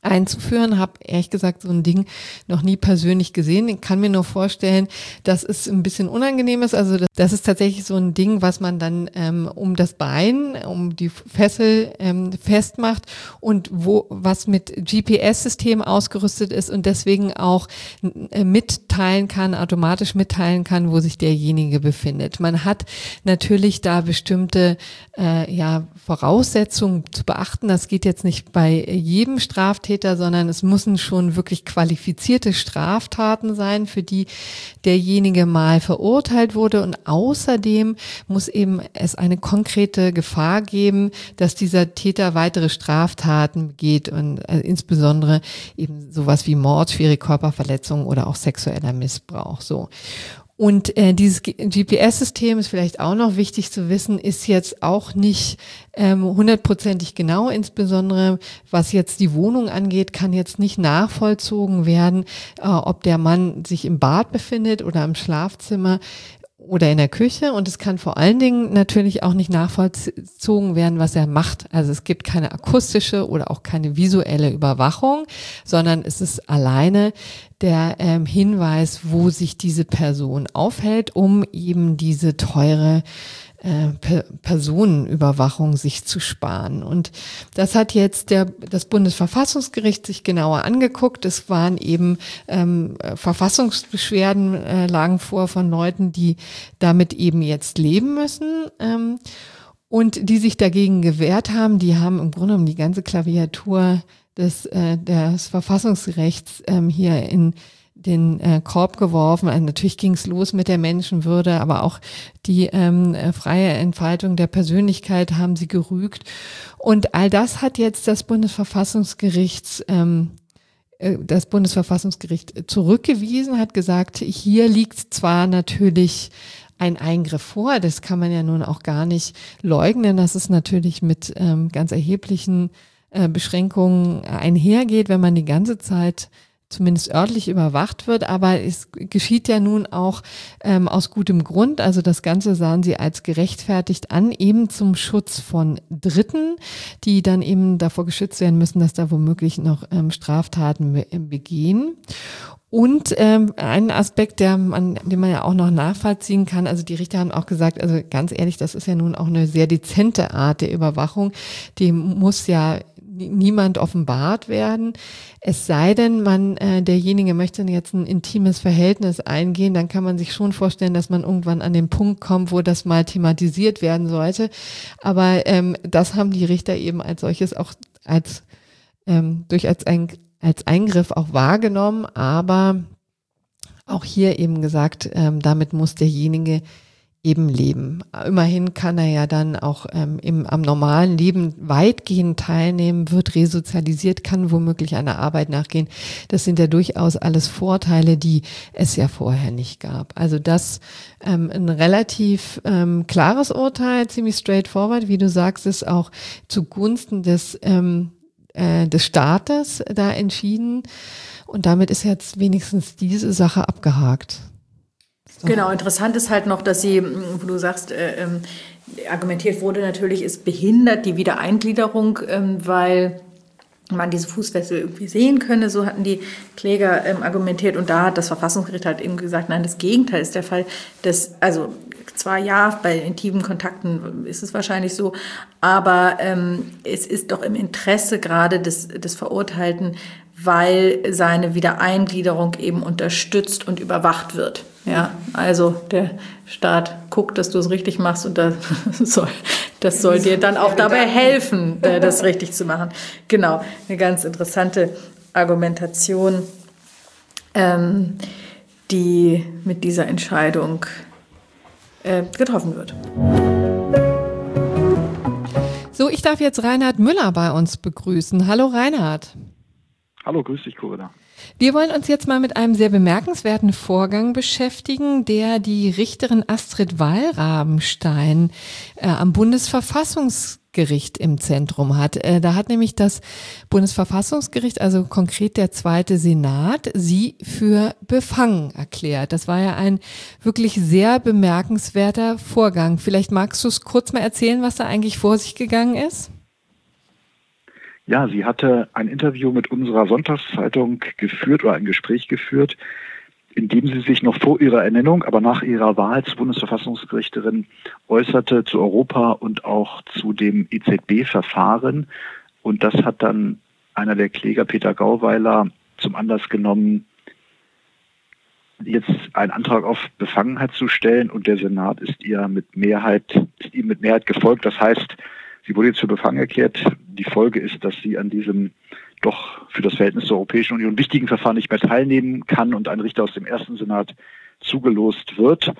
einzuführen. Habe ehrlich gesagt so ein Ding noch nie persönlich gesehen. Ich kann mir nur vorstellen, dass es ein bisschen unangenehm ist. Also das ist tatsächlich so ein Ding, was man dann um das Bein, um die Fessel festmacht und was mit GPS-System ausgerüstet ist und deswegen auch automatisch mitteilen kann, wo sich derjenige befindet. Man hat natürlich da bestimmte Voraussetzungen zu beachten. Das geht jetzt nicht bei jedem Straftäter, sondern es müssen schon wirklich qualifizierte Straftaten sein, für die derjenige mal verurteilt wurde. Und außerdem muss eben es eine konkrete Gefahr geben, dass dieser Täter weitere Straftaten begeht und insbesondere eben sowas wie Mord, schwere Körperverletzung oder auch sexueller Missbrauch. So. Und dieses GPS-System ist vielleicht auch noch wichtig zu wissen, ist jetzt auch nicht 100%ig genau, insbesondere was jetzt die Wohnung angeht, kann jetzt nicht nachvollzogen werden, ob der Mann sich im Bad befindet oder im Schlafzimmer oder in der Küche, und es kann vor allen Dingen natürlich auch nicht nachvollzogen werden, was er macht. Also es gibt keine akustische oder auch keine visuelle Überwachung, sondern es ist alleine der Hinweis, wo sich diese Person aufhält, um eben diese teure Personenüberwachung sich zu sparen. Und das hat jetzt das Bundesverfassungsgericht sich genauer angeguckt. Es waren eben Verfassungsbeschwerden lagen vor von Leuten, die damit eben jetzt leben müssen. Und die sich dagegen gewehrt haben, die haben im Grunde genommen die ganze Klaviatur des Verfassungsrechts hier in den Korb geworfen. Also natürlich ging es los mit der Menschenwürde, aber auch die freie Entfaltung der Persönlichkeit haben sie gerügt. Und all das hat jetzt das Bundesverfassungsgericht zurückgewiesen, hat gesagt, hier liegt zwar natürlich ein Eingriff vor, das kann man ja nun auch gar nicht leugnen, dass es natürlich mit ganz erheblichen Beschränkungen einhergeht, wenn man die ganze Zeit zumindest örtlich überwacht wird, aber es geschieht ja nun auch aus gutem Grund. Also das Ganze sahen sie als gerechtfertigt an, eben zum Schutz von Dritten, die dann eben davor geschützt werden müssen, dass da womöglich noch Straftaten begehen. Und ein Aspekt, den man ja auch noch nachvollziehen kann, also die Richter haben auch gesagt, also ganz ehrlich, das ist ja nun auch eine sehr dezente Art der Überwachung, die muss ja niemand offenbart werden. Es sei denn, derjenige möchte jetzt ein intimes Verhältnis eingehen, dann kann man sich schon vorstellen, dass man irgendwann an den Punkt kommt, wo das mal thematisiert werden sollte. Aber das haben die Richter eben als solches auch als Eingriff auch wahrgenommen, aber auch hier eben gesagt, damit muss derjenige eben leben. Immerhin kann er ja dann auch am normalen Leben weitgehend teilnehmen, wird resozialisiert, kann womöglich einer Arbeit nachgehen. Das sind ja durchaus alles Vorteile, die es ja vorher nicht gab. Also das ein relativ klares Urteil, ziemlich straightforward, wie du sagst, ist auch zugunsten des Staates da entschieden. Und damit ist jetzt wenigstens diese Sache abgehakt. Genau, interessant ist halt noch, dass sie, wo du sagst, argumentiert wurde, natürlich ist behindert die Wiedereingliederung, weil man diese Fußfessel irgendwie sehen könne, so hatten die Kläger argumentiert, und da hat das Verfassungsgericht halt eben gesagt, nein, das Gegenteil ist der Fall, also zwar ja, bei intimen Kontakten ist es wahrscheinlich so, aber es ist doch im Interesse gerade des Verurteilten, weil seine Wiedereingliederung eben unterstützt und überwacht wird. Ja, also der Staat guckt, dass du es richtig machst, und das soll dir dann auch dabei helfen, das richtig zu machen. Genau, eine ganz interessante Argumentation, die mit dieser Entscheidung getroffen wird. So, ich darf jetzt Reinhard Müller bei uns begrüßen. Hallo Reinhard. Hallo, grüß dich, Corinna. Wir wollen uns jetzt mal mit einem sehr bemerkenswerten Vorgang beschäftigen, der die Richterin Astrid Wallrabenstein am Bundesverfassungsgericht im Zentrum hat. Da hat nämlich das Bundesverfassungsgericht, also konkret der Zweite Senat, sie für befangen erklärt. Das war ja ein wirklich sehr bemerkenswerter Vorgang. Vielleicht magst du es kurz mal erzählen, was da eigentlich vor sich gegangen ist? Ja, sie hatte ein Interview mit unserer Sonntagszeitung geführt oder ein Gespräch geführt, in dem sie sich noch vor ihrer Ernennung, aber nach ihrer Wahl zur Bundesverfassungsgerichterin äußerte zu Europa und auch zu dem EZB-Verfahren. Und das hat dann einer der Kläger, Peter Gauweiler, zum Anlass genommen, jetzt einen Antrag auf Befangenheit zu stellen. Und der Senat ist ihm mit Mehrheit gefolgt. Das heißt, sie wurde jetzt für befangen erklärt. Die Folge ist, dass sie an diesem doch für das Verhältnis zur Europäischen Union wichtigen Verfahren nicht mehr teilnehmen kann und ein Richter aus dem ersten Senat zugelost wird.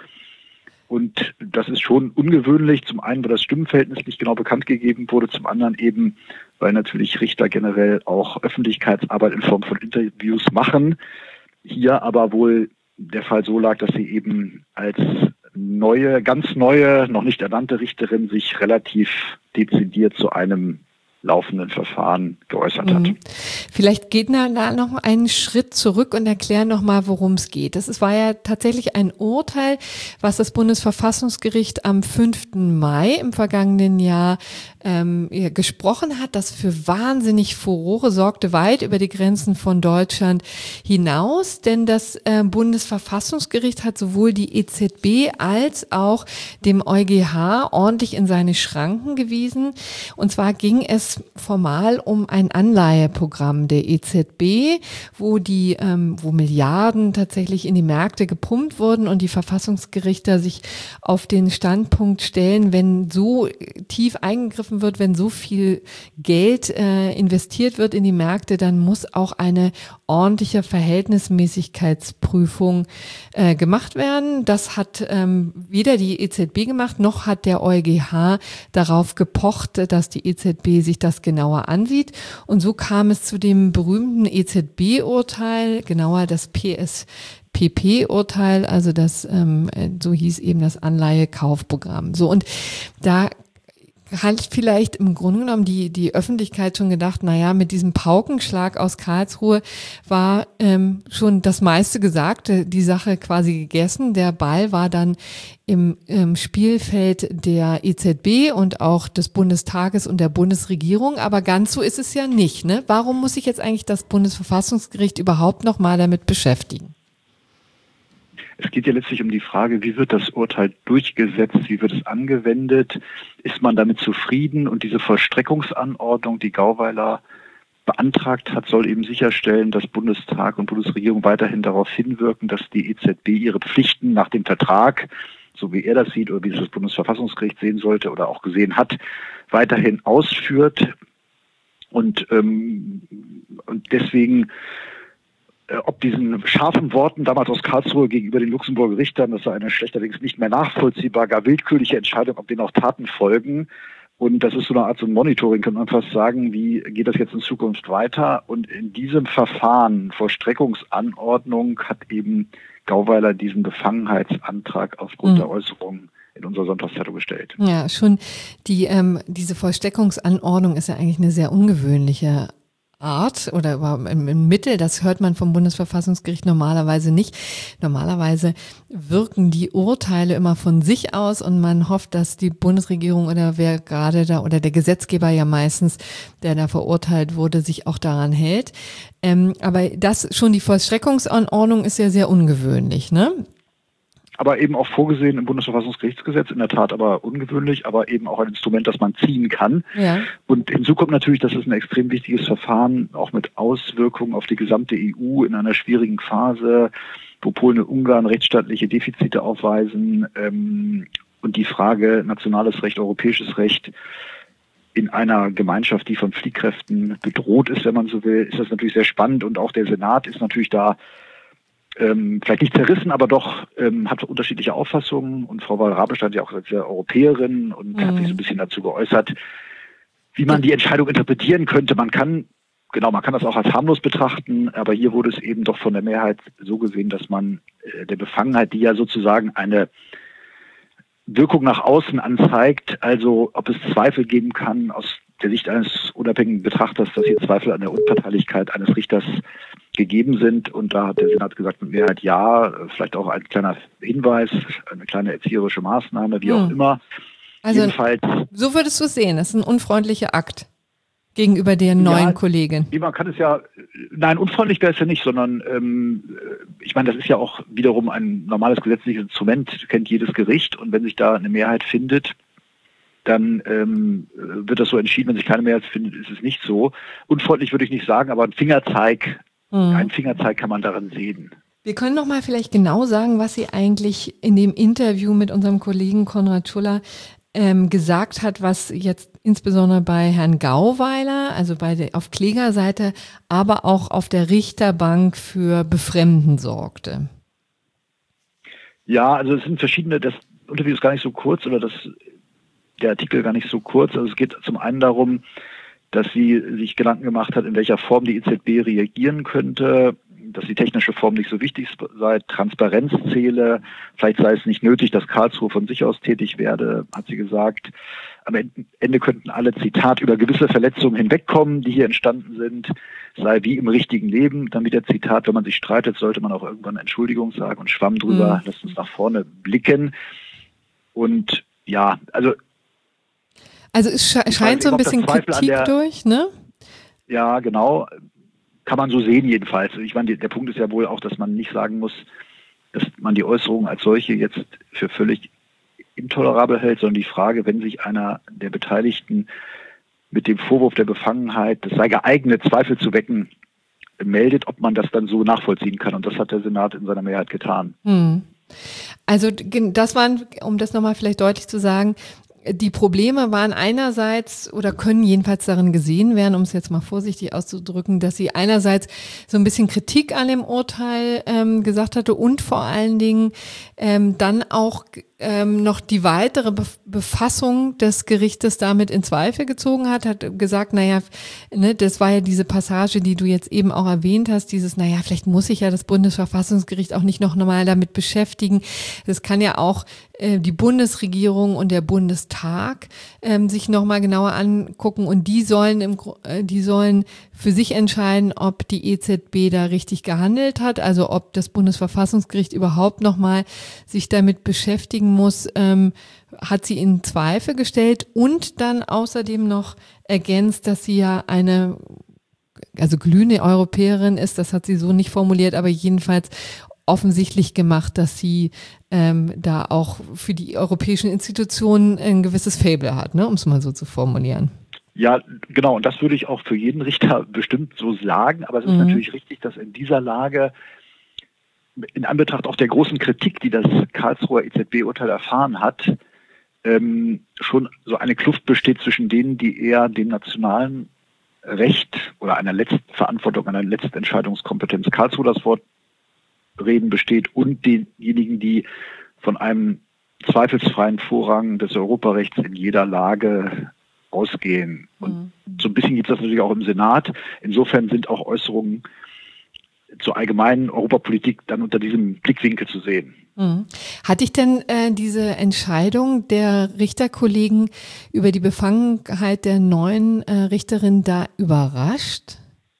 Und das ist schon ungewöhnlich. Zum einen, weil das Stimmenverhältnis nicht genau bekannt gegeben wurde. Zum anderen eben, weil natürlich Richter generell auch Öffentlichkeitsarbeit in Form von Interviews machen. Hier aber wohl der Fall so lag, dass sie eben als ganz neue, noch nicht ernannte Richterin sich relativ dezidiert zu einem laufenden Verfahren geäußert hat. Vielleicht geht da noch einen Schritt zurück und erklären noch mal, worum es geht. War ja tatsächlich ein Urteil, was das Bundesverfassungsgericht am 5. Mai im vergangenen Jahr gesprochen hat, das für wahnsinnig Furore sorgte, weit über die Grenzen von Deutschland hinaus, denn das Bundesverfassungsgericht hat sowohl die EZB als auch dem EuGH ordentlich in seine Schranken gewiesen. Und zwar ging es formal um ein Anleiheprogramm der EZB, wo Milliarden tatsächlich in die Märkte gepumpt wurden und die Verfassungsgerichte sich auf den Standpunkt stellen, wenn so tief eingegriffen wird, wenn so viel Geld investiert wird in die Märkte, dann muss auch eine ordentliche Verhältnismäßigkeitsprüfung gemacht werden. Das hat weder die EZB gemacht, noch hat der EuGH darauf gepocht, dass die EZB sich das genauer ansieht. Und so kam es zu dem berühmten EZB-Urteil, genauer das PSPP-Urteil, also das, so hieß eben das Anleihekaufprogramm. So, und da hat vielleicht im Grunde genommen die Öffentlichkeit schon gedacht, naja, mit diesem Paukenschlag aus Karlsruhe war schon das meiste gesagt, die Sache quasi gegessen. Der Ball war dann im Spielfeld der EZB und auch des Bundestages und der Bundesregierung. Aber ganz so ist es ja nicht, ne? Warum muss sich jetzt eigentlich das Bundesverfassungsgericht überhaupt noch mal damit beschäftigen? Es geht ja letztlich um die Frage, wie wird das Urteil durchgesetzt, wie wird es angewendet, ist man damit zufrieden? Und diese Vollstreckungsanordnung, die Gauweiler beantragt hat, soll eben sicherstellen, dass Bundestag und Bundesregierung weiterhin darauf hinwirken, dass die EZB ihre Pflichten nach dem Vertrag, so wie er das sieht oder wie es das Bundesverfassungsgericht sehen sollte oder auch gesehen hat, weiterhin ausführt. Und deswegen ob diesen scharfen Worten damals aus Karlsruhe gegenüber den Luxemburger Richtern, das sei eine schlechterdings nicht mehr nachvollziehbar, gar willkürliche Entscheidung, ob denen auch Taten folgen. Und das ist so eine Art so ein Monitoring, kann man fast sagen, wie geht das jetzt in Zukunft weiter? Und in diesem Verfahren, Vollstreckungsanordnung, hat eben Gauweiler diesen Befangenheitsantrag aufgrund der Äußerungen in unserer Sonntagszeitung gestellt. Ja, schon diese Vollstreckungsanordnung ist ja eigentlich eine sehr ungewöhnliche Art oder im Mittel, das hört man vom Bundesverfassungsgericht normalerweise nicht. Normalerweise wirken die Urteile immer von sich aus und man hofft, dass die Bundesregierung oder wer gerade da oder der Gesetzgeber ja meistens, der da verurteilt wurde, sich auch daran hält. Aber das schon die Vollstreckungsanordnung ist ja sehr ungewöhnlich, ne? Aber eben auch vorgesehen im Bundesverfassungsgerichtsgesetz, in der Tat aber ungewöhnlich, aber eben auch ein Instrument, das man ziehen kann. Ja. Und hinzu kommt natürlich, dass es ein extrem wichtiges Verfahren, auch mit Auswirkungen auf die gesamte EU in einer schwierigen Phase, wo Polen und Ungarn rechtsstaatliche Defizite aufweisen und die Frage nationales Recht, europäisches Recht in einer Gemeinschaft, die von Fliehkräften bedroht ist, wenn man so will, ist das natürlich sehr spannend und auch der Senat ist natürlich da vielleicht nicht zerrissen, aber doch hat unterschiedliche Auffassungen und Frau Wall-Rabe stand ja auch als Europäerin und hat sich so ein bisschen dazu geäußert, wie man die Entscheidung interpretieren könnte. Man kann das auch als harmlos betrachten, aber hier wurde es eben doch von der Mehrheit so gesehen, dass man der Befangenheit, die ja sozusagen eine Wirkung nach außen anzeigt, also ob es Zweifel geben kann aus der Sicht eines unabhängigen Betrachters, dass hier Zweifel an der Unparteilichkeit eines Richters gegeben sind. Und da hat der Senat gesagt, mit Mehrheit ja, vielleicht auch ein kleiner Hinweis, eine kleine erzieherische Maßnahme, wie auch immer. Also jedenfalls, so würdest du es sehen, das ist ein unfreundlicher Akt. gegenüber der neuen Kollegin? Man kann es ja, nein, unfreundlich wäre es ja nicht, sondern ich meine, das ist ja auch wiederum ein normales gesetzliches Instrument, kennt jedes Gericht, und wenn sich da eine Mehrheit findet, dann wird das so entschieden. Wenn sich keine Mehrheit findet, ist es nicht so. Unfreundlich würde ich nicht sagen, aber einen Fingerzeig kann man daran sehen. Wir können noch mal vielleicht genau sagen, was sie eigentlich in dem Interview mit unserem Kollegen Konrad Schuller gesagt hat, was jetzt insbesondere bei Herrn Gauweiler, also auf Klägerseite, aber auch auf der Richterbank für Befremden sorgte. Ja, also es sind verschiedene, das Interview ist gar nicht so kurz oder der Artikel gar nicht so kurz. Also es geht zum einen darum, dass sie sich Gedanken gemacht hat, in welcher Form die EZB reagieren könnte, dass die technische Form nicht so wichtig sei, Transparenz zähle, vielleicht sei es nicht nötig, dass Karlsruhe von sich aus tätig werde, hat sie gesagt. Am Ende könnten alle, Zitat, über gewisse Verletzungen hinwegkommen, die hier entstanden sind, sei wie im richtigen Leben. Dann wieder Zitat, wenn man sich streitet, sollte man auch irgendwann Entschuldigung sagen und Schwamm drüber, lasst uns nach vorne blicken. Und ja, also es scheint so ein bisschen Kritik durch, ne? Ja, genau. Kann man so sehen jedenfalls. Ich meine, der Punkt ist ja wohl auch, dass man nicht sagen muss, dass man die Äußerungen als solche jetzt für völlig intolerabel hält, sondern die Frage, wenn sich einer der Beteiligten mit dem Vorwurf der Befangenheit, das sei geeignet, Zweifel zu wecken, meldet, ob man das dann so nachvollziehen kann. Und das hat der Senat in seiner Mehrheit getan. Also das waren, um das nochmal vielleicht deutlich zu sagen, die Probleme waren einerseits oder können jedenfalls darin gesehen werden, um es jetzt mal vorsichtig auszudrücken, dass sie einerseits so ein bisschen Kritik an dem Urteil gesagt hatte und vor allen Dingen dann auch noch die weitere Befassung des Gerichtes damit in Zweifel gezogen hat gesagt, naja, ne, das war ja diese Passage, die du jetzt eben auch erwähnt hast, dieses, naja, vielleicht muss sich ja das Bundesverfassungsgericht auch nicht noch normal damit beschäftigen. Das kann ja auch die Bundesregierung und der Bundestag sich nochmal genauer angucken, und die sollen für sich entscheiden, ob die EZB da richtig gehandelt hat, also ob das Bundesverfassungsgericht überhaupt nochmal sich damit beschäftigen muss, hat sie in Zweifel gestellt und dann außerdem noch ergänzt, dass sie ja eine glühende Europäerin ist, das hat sie so nicht formuliert, aber jedenfalls offensichtlich gemacht, dass sie da auch für die europäischen Institutionen ein gewisses Faible hat, ne, um es mal so zu formulieren. Ja, genau, und das würde ich auch für jeden Richter bestimmt so sagen, aber es ist natürlich richtig, dass in dieser Lage in Anbetracht auch der großen Kritik, die das Karlsruher EZB-Urteil erfahren hat, schon so eine Kluft besteht zwischen denen, die eher dem nationalen Recht oder einer Verantwortung, einer Letztentscheidungskompetenz Karlsruhe das Wort reden besteht, und denjenigen, die von einem zweifelsfreien Vorrang des Europarechts in jeder Lage ausgehen. Und so ein bisschen gibt es das natürlich auch im Senat. Insofern sind auch Äußerungen zur allgemeinen Europapolitik dann unter diesem Blickwinkel zu sehen. Hat dich denn diese Entscheidung der Richterkollegen über die Befangenheit der neuen Richterin da überrascht?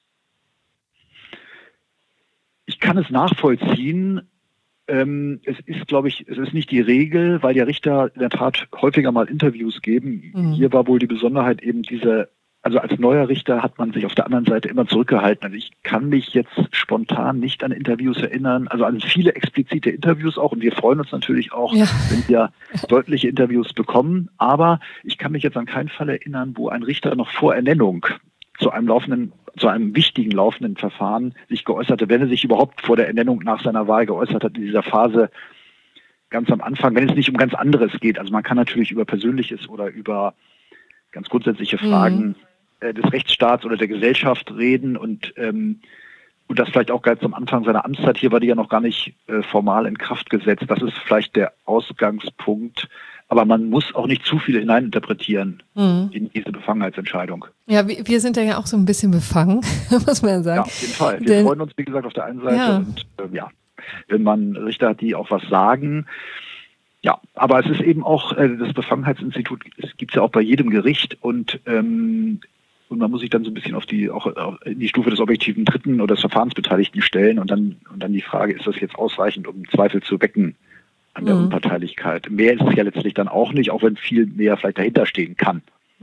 Ich kann es nachvollziehen. Es ist, glaube ich, es ist nicht die Regel, weil die Richter in der Tat häufiger mal Interviews geben. Hier war wohl die Besonderheit eben also als neuer Richter hat man sich auf der anderen Seite immer zurückgehalten. Also ich kann mich jetzt spontan nicht an Interviews erinnern, also an viele explizite Interviews auch, und wir freuen uns natürlich auch, wenn wir deutliche Interviews bekommen, aber ich kann mich jetzt an keinen Fall erinnern, wo ein Richter noch vor Ernennung zu einem wichtigen laufenden Verfahren sich geäußert hat, wenn er sich überhaupt vor der Ernennung nach seiner Wahl geäußert hat in dieser Phase ganz am Anfang, wenn es nicht um ganz anderes geht. Also man kann natürlich über Persönliches oder über ganz grundsätzliche Fragen des Rechtsstaats oder der Gesellschaft reden, und das vielleicht auch ganz am Anfang seiner Amtszeit. Hier war die ja noch gar nicht formal in Kraft gesetzt. Das ist vielleicht der Ausgangspunkt. Aber man muss auch nicht zu viel hineininterpretieren in diese Befangenheitsentscheidung. Ja, wir sind ja auch so ein bisschen befangen, muss man ja sagen. Ja, auf jeden Fall. Wir freuen uns, wie gesagt, auf der einen Seite. Und wenn man Richter hat, die auch was sagen. Ja, aber es ist eben auch, das Befangenheitsinstitut, es gibt es ja auch bei jedem Gericht, und man muss sich dann so ein bisschen in die Stufe des objektiven Dritten oder des Verfahrensbeteiligten stellen, und dann die Frage, ist das jetzt ausreichend, um Zweifel zu wecken an der Unparteilichkeit? Mehr ist es ja letztlich dann auch nicht, auch wenn viel mehr vielleicht dahinter stehen kann. Ja.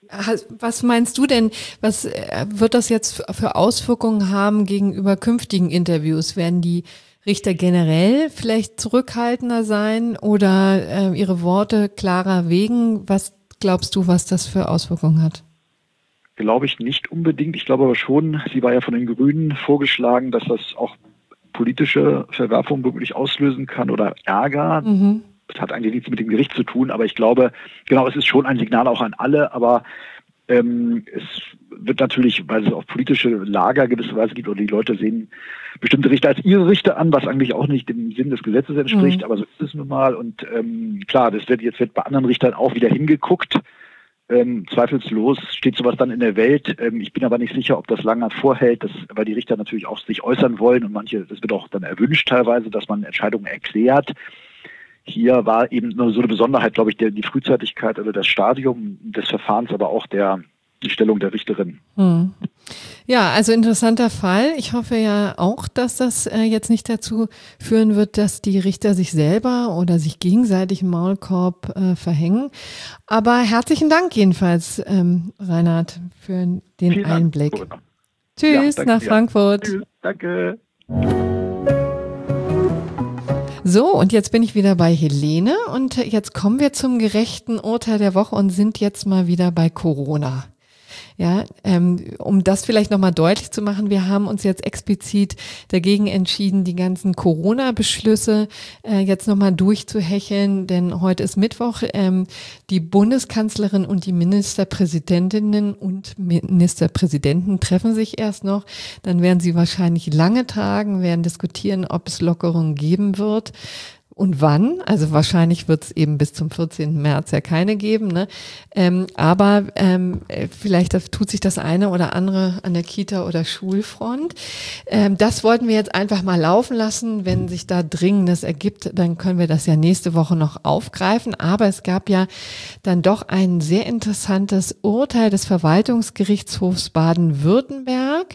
Was meinst du denn, was wird das jetzt für Auswirkungen haben gegenüber künftigen Interviews? Werden die Richter generell vielleicht zurückhaltender sein oder ihre Worte klarer wägen? Was glaubst du, was das für Auswirkungen hat? Glaube ich nicht unbedingt. Ich glaube aber schon, sie war ja von den Grünen vorgeschlagen, dass das auch politische Verwerfungen wirklich auslösen kann oder Ärger. Das hat eigentlich nichts mit dem Gericht zu tun, aber ich glaube, genau, es ist schon ein Signal auch an alle, aber es wird natürlich, weil es auch politische Lager gewisserweise gibt, oder die Leute sehen bestimmte Richter als ihre Richter an, was eigentlich auch nicht dem Sinn des Gesetzes entspricht, aber so ist es nun mal. Und klar, jetzt wird bei anderen Richtern auch wieder hingeguckt. Zweifellos steht sowas dann in der Welt. Ich bin aber nicht sicher, ob das lange vorhält, weil die Richter natürlich auch sich äußern wollen und das wird auch dann erwünscht teilweise, dass man Entscheidungen erklärt. Hier war eben nur so eine Besonderheit, glaube ich, die Frühzeitigkeit oder das Stadium des Verfahrens, aber auch die Stellung der Richterin. Ja, also interessanter Fall. Ich hoffe ja auch, dass das jetzt nicht dazu führen wird, dass die Richter sich selber oder sich gegenseitig einen Maulkorb verhängen. Aber herzlichen Dank jedenfalls, Reinhard, für den Vielen Einblick. Dank. Tschüss, ja, nach Frankfurt. Tschüss, danke. So, und jetzt bin ich wieder bei Helene und jetzt kommen wir zum gerechten Urteil der Woche und sind jetzt mal wieder bei Corona. Ja, um das vielleicht nochmal deutlich zu machen, wir haben uns jetzt explizit dagegen entschieden, die ganzen Corona-Beschlüsse jetzt nochmal durchzuhecheln, denn heute ist Mittwoch. Die Bundeskanzlerin und die Ministerpräsidentinnen und Ministerpräsidenten treffen sich erst noch. Dann werden sie wahrscheinlich lange tagen, werden diskutieren, ob es Lockerungen geben wird. Und wann? Also wahrscheinlich wird es eben bis zum 14. März ja keine geben, ne? Aber vielleicht tut sich das eine oder andere an der Kita- oder Schulfront. Das wollten wir jetzt einfach mal laufen lassen. Wenn sich da Dringendes ergibt, dann können wir das ja nächste Woche noch aufgreifen. Aber es gab ja dann doch ein sehr interessantes Urteil des Verwaltungsgerichtshofs Baden-Württemberg.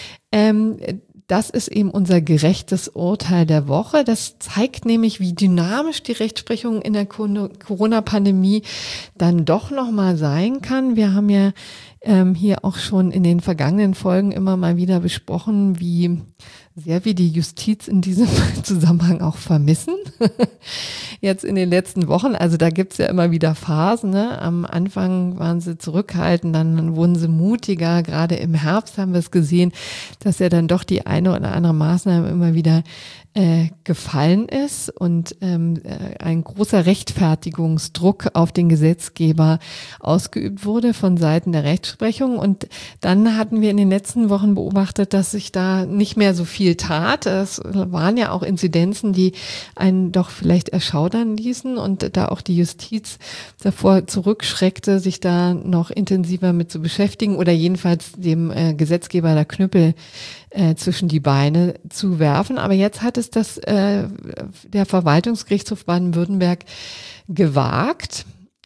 Das ist eben unser gerechtes Urteil der Woche. Das zeigt nämlich, wie dynamisch die Rechtsprechung in der Corona-Pandemie dann doch nochmal sein kann. Wir haben ja hier auch schon in den vergangenen Folgen immer mal wieder besprochen, wie sehr wir die Justiz in diesem Zusammenhang auch vermissen. Jetzt in den letzten Wochen, also da gibt's ja immer wieder Phasen, ne? Am Anfang waren sie zurückhaltend, dann wurden sie mutiger. Gerade im Herbst haben wir es gesehen, dass ja dann doch die eine oder andere Maßnahme immer wieder gefallen ist und ein großer Rechtfertigungsdruck auf den Gesetzgeber ausgeübt wurde von Seiten der Rechtsprechung. Und dann hatten wir in den letzten Wochen beobachtet, dass sich da nicht mehr so viel tat. Es waren ja auch Inzidenzen, die einen doch vielleicht erschaudern ließen und da auch die Justiz davor zurückschreckte, sich da noch intensiver mit zu beschäftigen oder jedenfalls dem Gesetzgeber der Knüppel zwischen die Beine zu werfen. Aber jetzt hat es der Verwaltungsgerichtshof Baden-Württemberg gewagt.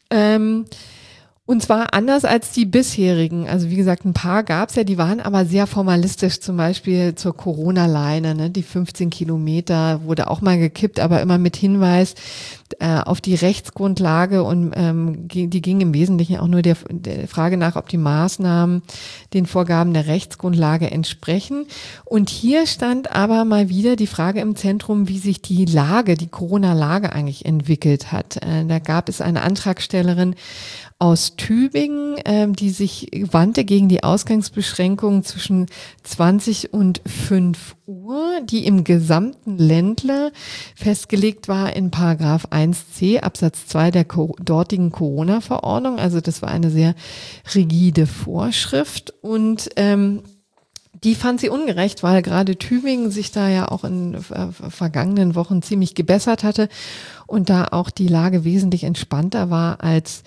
Und zwar anders als die bisherigen. Also wie gesagt, ein paar gab's ja, die waren aber sehr formalistisch, zum Beispiel zur Corona-Leine, ne? Die 15 Kilometer wurde auch mal gekippt, aber immer mit Hinweis auf die Rechtsgrundlage und die ging im Wesentlichen auch nur der Frage nach, ob die Maßnahmen den Vorgaben der Rechtsgrundlage entsprechen. Und hier stand aber mal wieder die Frage im Zentrum, wie sich die Corona-Lage eigentlich entwickelt hat. Da gab es eine Antragstellerin aus Tübingen, die sich wandte gegen die Ausgangsbeschränkungen zwischen 20 und 5 Uhr, die im gesamten Ländle festgelegt war in Paragraph 1c Absatz 2 der dortigen Corona-Verordnung. Also das war eine sehr rigide Vorschrift und die fand sie ungerecht, weil gerade Tübingen sich da ja auch in vergangenen Wochen ziemlich gebessert hatte und da auch die Lage wesentlich entspannter war als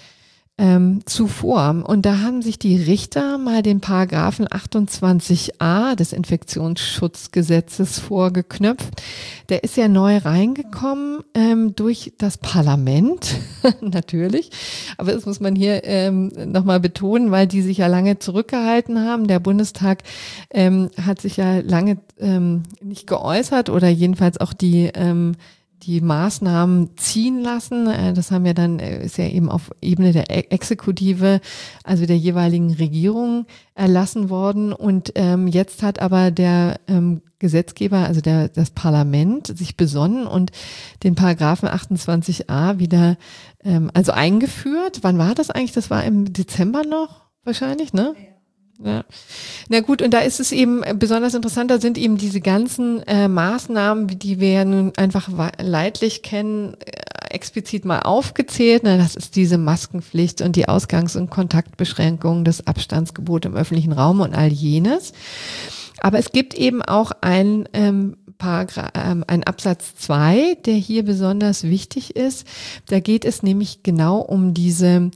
zuvor. Und da haben sich die Richter mal den Paragraphen 28a des Infektionsschutzgesetzes vorgeknöpft. Der ist ja neu reingekommen durch das Parlament, natürlich. Aber das muss man hier nochmal betonen, weil die sich ja lange zurückgehalten haben. Der Bundestag hat sich ja lange nicht geäußert oder jedenfalls auch die die Maßnahmen ziehen lassen. Das haben ja dann, ist ja eben auf Ebene der Exekutive, also der jeweiligen Regierung erlassen worden. Und jetzt hat aber der Gesetzgeber, also das Parlament, sich besonnen und den Paragraphen 28a wieder also eingeführt. Wann war das eigentlich? Das war im Dezember noch wahrscheinlich, ne? Ja. Na gut, und da ist es eben besonders interessant, da sind eben diese ganzen Maßnahmen, die wir ja nun einfach leidlich kennen, explizit mal aufgezählt. Na, das ist diese Maskenpflicht und die Ausgangs- und Kontaktbeschränkung, das Abstandsgebot im öffentlichen Raum und all jenes. Aber es gibt eben auch ein Absatz 2, der hier besonders wichtig ist. Da geht es nämlich genau um diese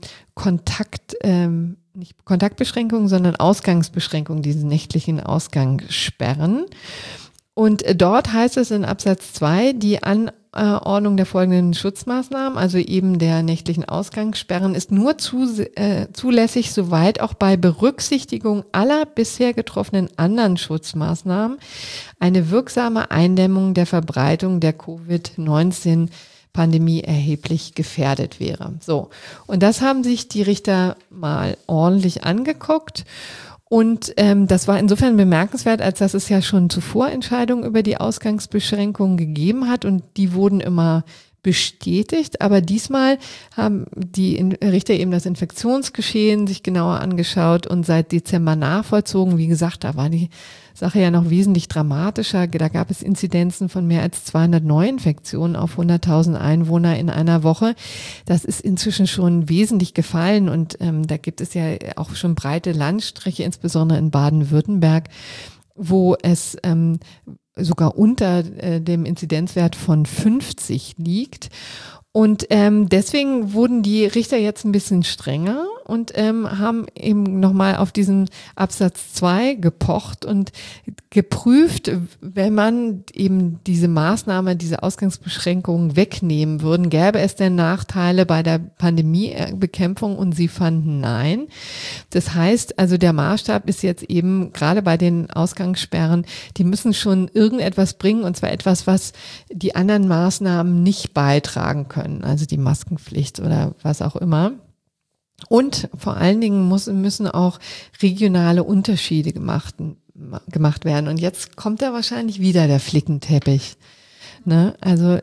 nicht Kontaktbeschränkungen, sondern Ausgangsbeschränkungen, diese nächtlichen Ausgangssperren. Und dort heißt es in Absatz 2, die Anordnung der folgenden Schutzmaßnahmen, also eben der nächtlichen Ausgangssperren, ist nur zulässig, soweit auch bei Berücksichtigung aller bisher getroffenen anderen Schutzmaßnahmen eine wirksame Eindämmung der Verbreitung der Covid-19-Pandemie erheblich gefährdet wäre. So. Und das haben sich die Richter mal ordentlich angeguckt. Und das war insofern bemerkenswert, als dass es ja schon zuvor Entscheidungen über die Ausgangsbeschränkungen gegeben hat und die wurden immer bestätigt. Aber diesmal haben die Richter eben das Infektionsgeschehen sich genauer angeschaut und seit Dezember nachvollzogen. Wie gesagt, da war die Sache ja noch wesentlich dramatischer. Da gab es Inzidenzen von mehr als 200 Neuinfektionen auf 100.000 Einwohner in einer Woche. Das ist inzwischen schon wesentlich gefallen und da gibt es ja auch schon breite Landstriche, insbesondere in Baden-Württemberg, wo es sogar unter dem Inzidenzwert von 50 liegt. Und deswegen wurden die Richter jetzt ein bisschen strenger und haben eben nochmal auf diesen Absatz 2 gepocht und geprüft, wenn man eben diese Maßnahme, diese Ausgangsbeschränkungen wegnehmen würden, gäbe es denn Nachteile bei der Pandemiebekämpfung, und sie fanden nein. Das heißt, also der Maßstab ist jetzt eben gerade bei den Ausgangssperren, die müssen schon irgendetwas bringen, und zwar etwas, was die anderen Maßnahmen nicht beitragen können, also die Maskenpflicht oder was auch immer. Und vor allen Dingen müssen auch regionale Unterschiede gemacht werden. Und jetzt kommt da wahrscheinlich wieder der Flickenteppich. Ne? Also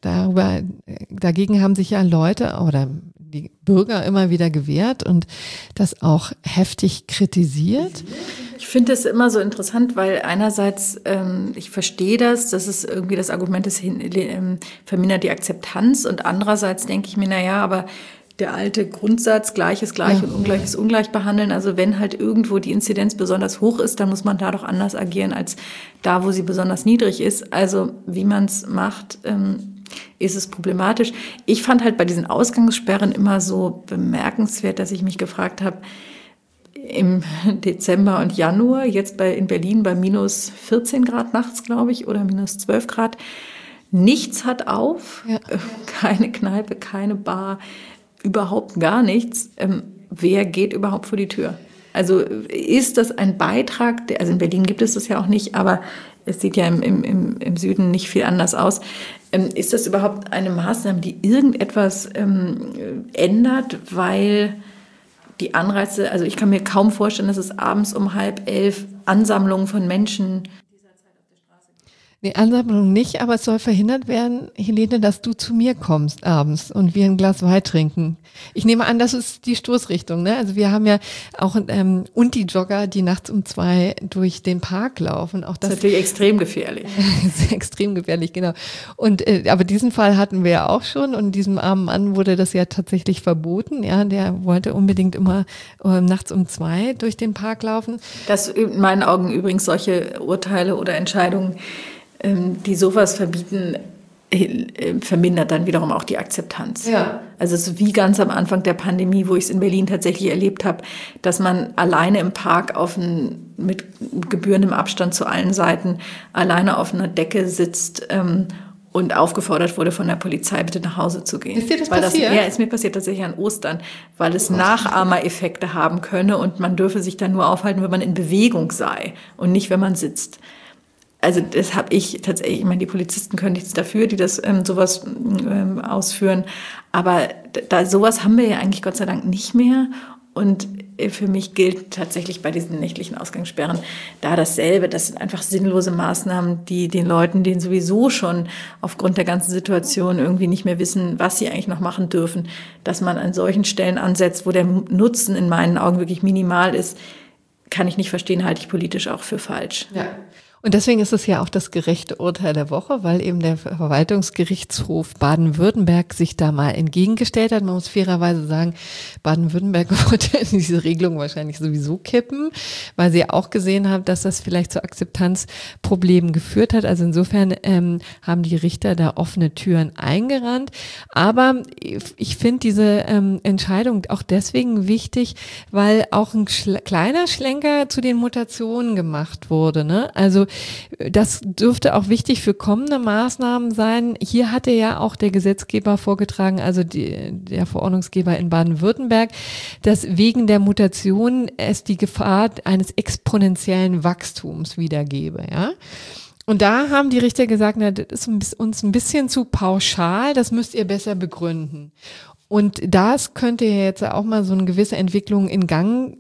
dagegen haben sich ja Leute oder die Bürger immer wieder gewehrt und das auch heftig kritisiert. Ich finde das immer so interessant, weil einerseits, ich verstehe das ist irgendwie das Argument, das vermindert die Akzeptanz, und andererseits denke ich mir, naja, aber der alte Grundsatz, Gleiches gleich und Ungleiches ungleich behandeln. Also wenn halt irgendwo die Inzidenz besonders hoch ist, dann muss man da doch anders agieren als da, wo sie besonders niedrig ist. Also wie man es macht, ist es problematisch. Ich fand halt bei diesen Ausgangssperren immer so bemerkenswert, dass ich mich gefragt habe, im Dezember und Januar, jetzt in Berlin bei minus 14 Grad nachts, glaube ich, oder minus 12 Grad, nichts hat auf, keine Kneipe, keine Bar, überhaupt gar nichts. Wer geht überhaupt vor die Tür? Also ist das ein Beitrag, also in Berlin gibt es das ja auch nicht, aber es sieht ja im Süden nicht viel anders aus. Ist das überhaupt eine Maßnahme, die irgendetwas ändert, weil die Anreize, also ich kann mir kaum vorstellen, dass es abends um 10:30 Ansammlungen von Menschen. Nee, Ansammlung nicht, aber es soll verhindert werden, Helene, dass du zu mir kommst abends und wir ein Glas Wein trinken. Ich nehme an, das ist die Stoßrichtung, ne? Also wir haben ja auch und die Jogger, die nachts um 2 durch den Park laufen. Auch das ist natürlich extrem gefährlich. Extrem gefährlich, genau. Und aber diesen Fall hatten wir ja auch schon, und diesem armen Mann wurde das ja tatsächlich verboten. Ja, der wollte unbedingt immer nachts um 2 durch den Park laufen. Das in meinen Augen übrigens solche Urteile oder Entscheidungen, die sowas verbieten, vermindert dann wiederum auch die Akzeptanz. Ja. Also es ist wie ganz am Anfang der Pandemie, wo ich es in Berlin tatsächlich erlebt habe, dass man alleine im Park mit gebührendem Abstand zu allen Seiten alleine auf einer Decke sitzt und aufgefordert wurde von der Polizei, bitte nach Hause zu gehen. Ist dir das passiert? Ja, ist mir passiert tatsächlich an Ostern, weil es Nachahmereffekte haben könne und man dürfe sich dann nur aufhalten, wenn man in Bewegung sei und nicht, wenn man sitzt. also das habe ich tatsächlich, ich meine, die Polizisten können nichts dafür, die das sowas ausführen, aber sowas haben wir ja eigentlich Gott sei Dank nicht mehr. Und für mich gilt tatsächlich bei diesen nächtlichen Ausgangssperren da dasselbe. Das sind einfach sinnlose Maßnahmen, die den Leuten, denen sowieso schon aufgrund der ganzen Situation irgendwie nicht mehr wissen, was sie eigentlich noch machen dürfen, dass man an solchen Stellen ansetzt, wo der Nutzen in meinen Augen wirklich minimal ist, kann ich nicht verstehen, halte ich politisch auch für falsch. Ja. Und deswegen ist es ja auch das gerechte Urteil der Woche, weil eben der Verwaltungsgerichtshof Baden-Württemberg sich da mal entgegengestellt hat. Man muss fairerweise sagen, Baden-Württemberg wollte diese Regelung wahrscheinlich sowieso kippen, weil sie auch gesehen haben, dass das vielleicht zu Akzeptanzproblemen geführt hat. Also insofern haben die Richter da offene Türen eingerannt. Aber ich finde diese Entscheidung auch deswegen wichtig, weil auch ein kleiner Schlenker zu den Mutationen gemacht wurde, ne? Also das dürfte auch wichtig für kommende Maßnahmen sein. Hier hatte ja auch der Gesetzgeber vorgetragen, also der Verordnungsgeber in Baden-Württemberg, dass wegen der Mutation es die Gefahr eines exponentiellen Wachstums wieder gäbe, ja. Und da haben die Richter gesagt, na, das ist uns ein bisschen zu pauschal, das müsst ihr besser begründen. Und das könnte jetzt auch mal so eine gewisse Entwicklung in Gang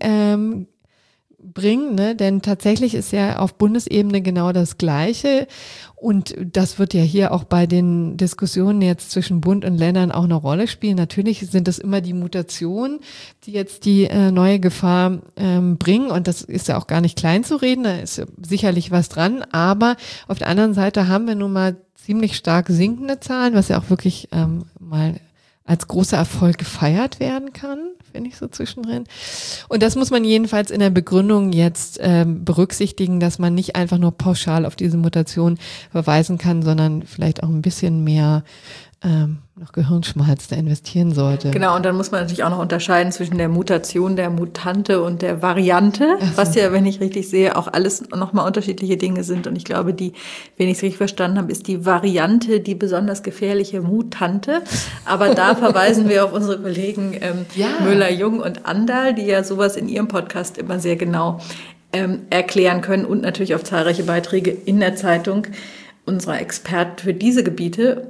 bringen, ne? Denn tatsächlich ist ja auf Bundesebene genau das Gleiche und das wird ja hier auch bei den Diskussionen jetzt zwischen Bund und Ländern auch eine Rolle spielen. Natürlich sind es immer die Mutationen, die jetzt die neue Gefahr bringen und das ist ja auch gar nicht klein zu reden, da ist sicherlich was dran, aber auf der anderen Seite haben wir nun mal ziemlich stark sinkende Zahlen, was ja auch wirklich mal als großer Erfolg gefeiert werden kann, finde ich so zwischendrin. Und das muss man jedenfalls in der Begründung jetzt berücksichtigen, dass man nicht einfach nur pauschal auf diese Mutation verweisen kann, sondern vielleicht auch ein bisschen mehr noch Gehirnschmalz da investieren sollte. Genau, und dann muss man natürlich auch noch unterscheiden zwischen der Mutation, der Mutante und der Variante, was ja, wenn ich richtig sehe, auch alles nochmal unterschiedliche Dinge sind. Und ich glaube, wenn ich es richtig verstanden habe, ist die Variante die besonders gefährliche Mutante. Aber da verweisen wir auf unsere Kollegen Müller, Jung und Anderl, die ja sowas in ihrem Podcast immer sehr genau erklären können und natürlich auf zahlreiche Beiträge in der Zeitung unserer Experten für diese Gebiete.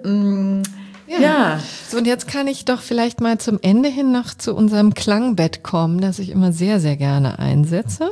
Ja. So, und jetzt kann ich doch vielleicht mal zum Ende hin noch zu unserem Klangbett kommen, das ich immer sehr, sehr gerne einsetze.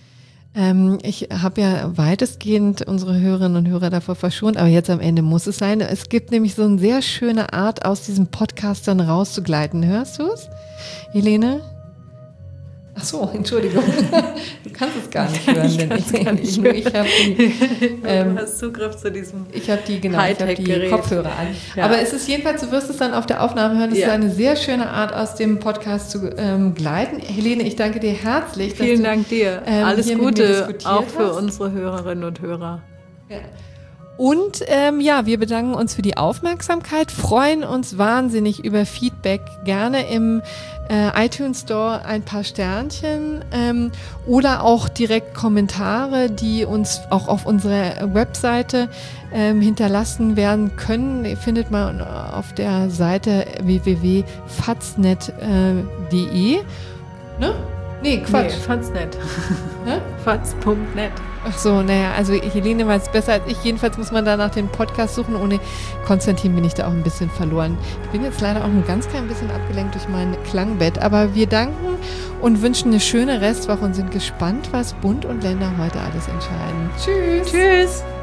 Ich habe ja weitestgehend unsere Hörerinnen und Hörer davor verschont, aber jetzt am Ende muss es sein. Es gibt nämlich so eine sehr schöne Art, aus diesem Podcast dann rauszugleiten. Hörst du es, Helene? Ach so, Entschuldigung. Du kannst es gar nicht hören, denn ich habe du hast Zugriff zu diesem Hightech-Gerät. Kopfhörer an. Ja. Aber es ist jedenfalls, du wirst es dann auf der Aufnahme hören, es ist eine sehr schöne Art, aus dem Podcast zu gleiten. Helene, ich danke dir herzlich. Vielen Dank dir. Alles Gute auch für unsere Hörerinnen und Hörer. Ja. Und wir bedanken uns für die Aufmerksamkeit, freuen uns wahnsinnig über Feedback, gerne im iTunes Store ein paar Sternchen oder auch direkt Kommentare, die uns auch auf unserer Webseite hinterlassen werden können. Findet man auf der Seite www.faznet.de. Ne? Nee, Quatsch. Nee, Faznet. Ne? Faz.net. Ach so, naja, also Helene weiß es besser als ich. Jedenfalls muss man da nach dem Podcast suchen. Ohne Konstantin bin ich da auch ein bisschen verloren. Ich bin jetzt leider auch ein ganz klein bisschen abgelenkt durch mein Klangbett. Aber wir danken und wünschen eine schöne Restwoche und sind gespannt, was Bund und Länder heute alles entscheiden. Tschüss. Tschüss.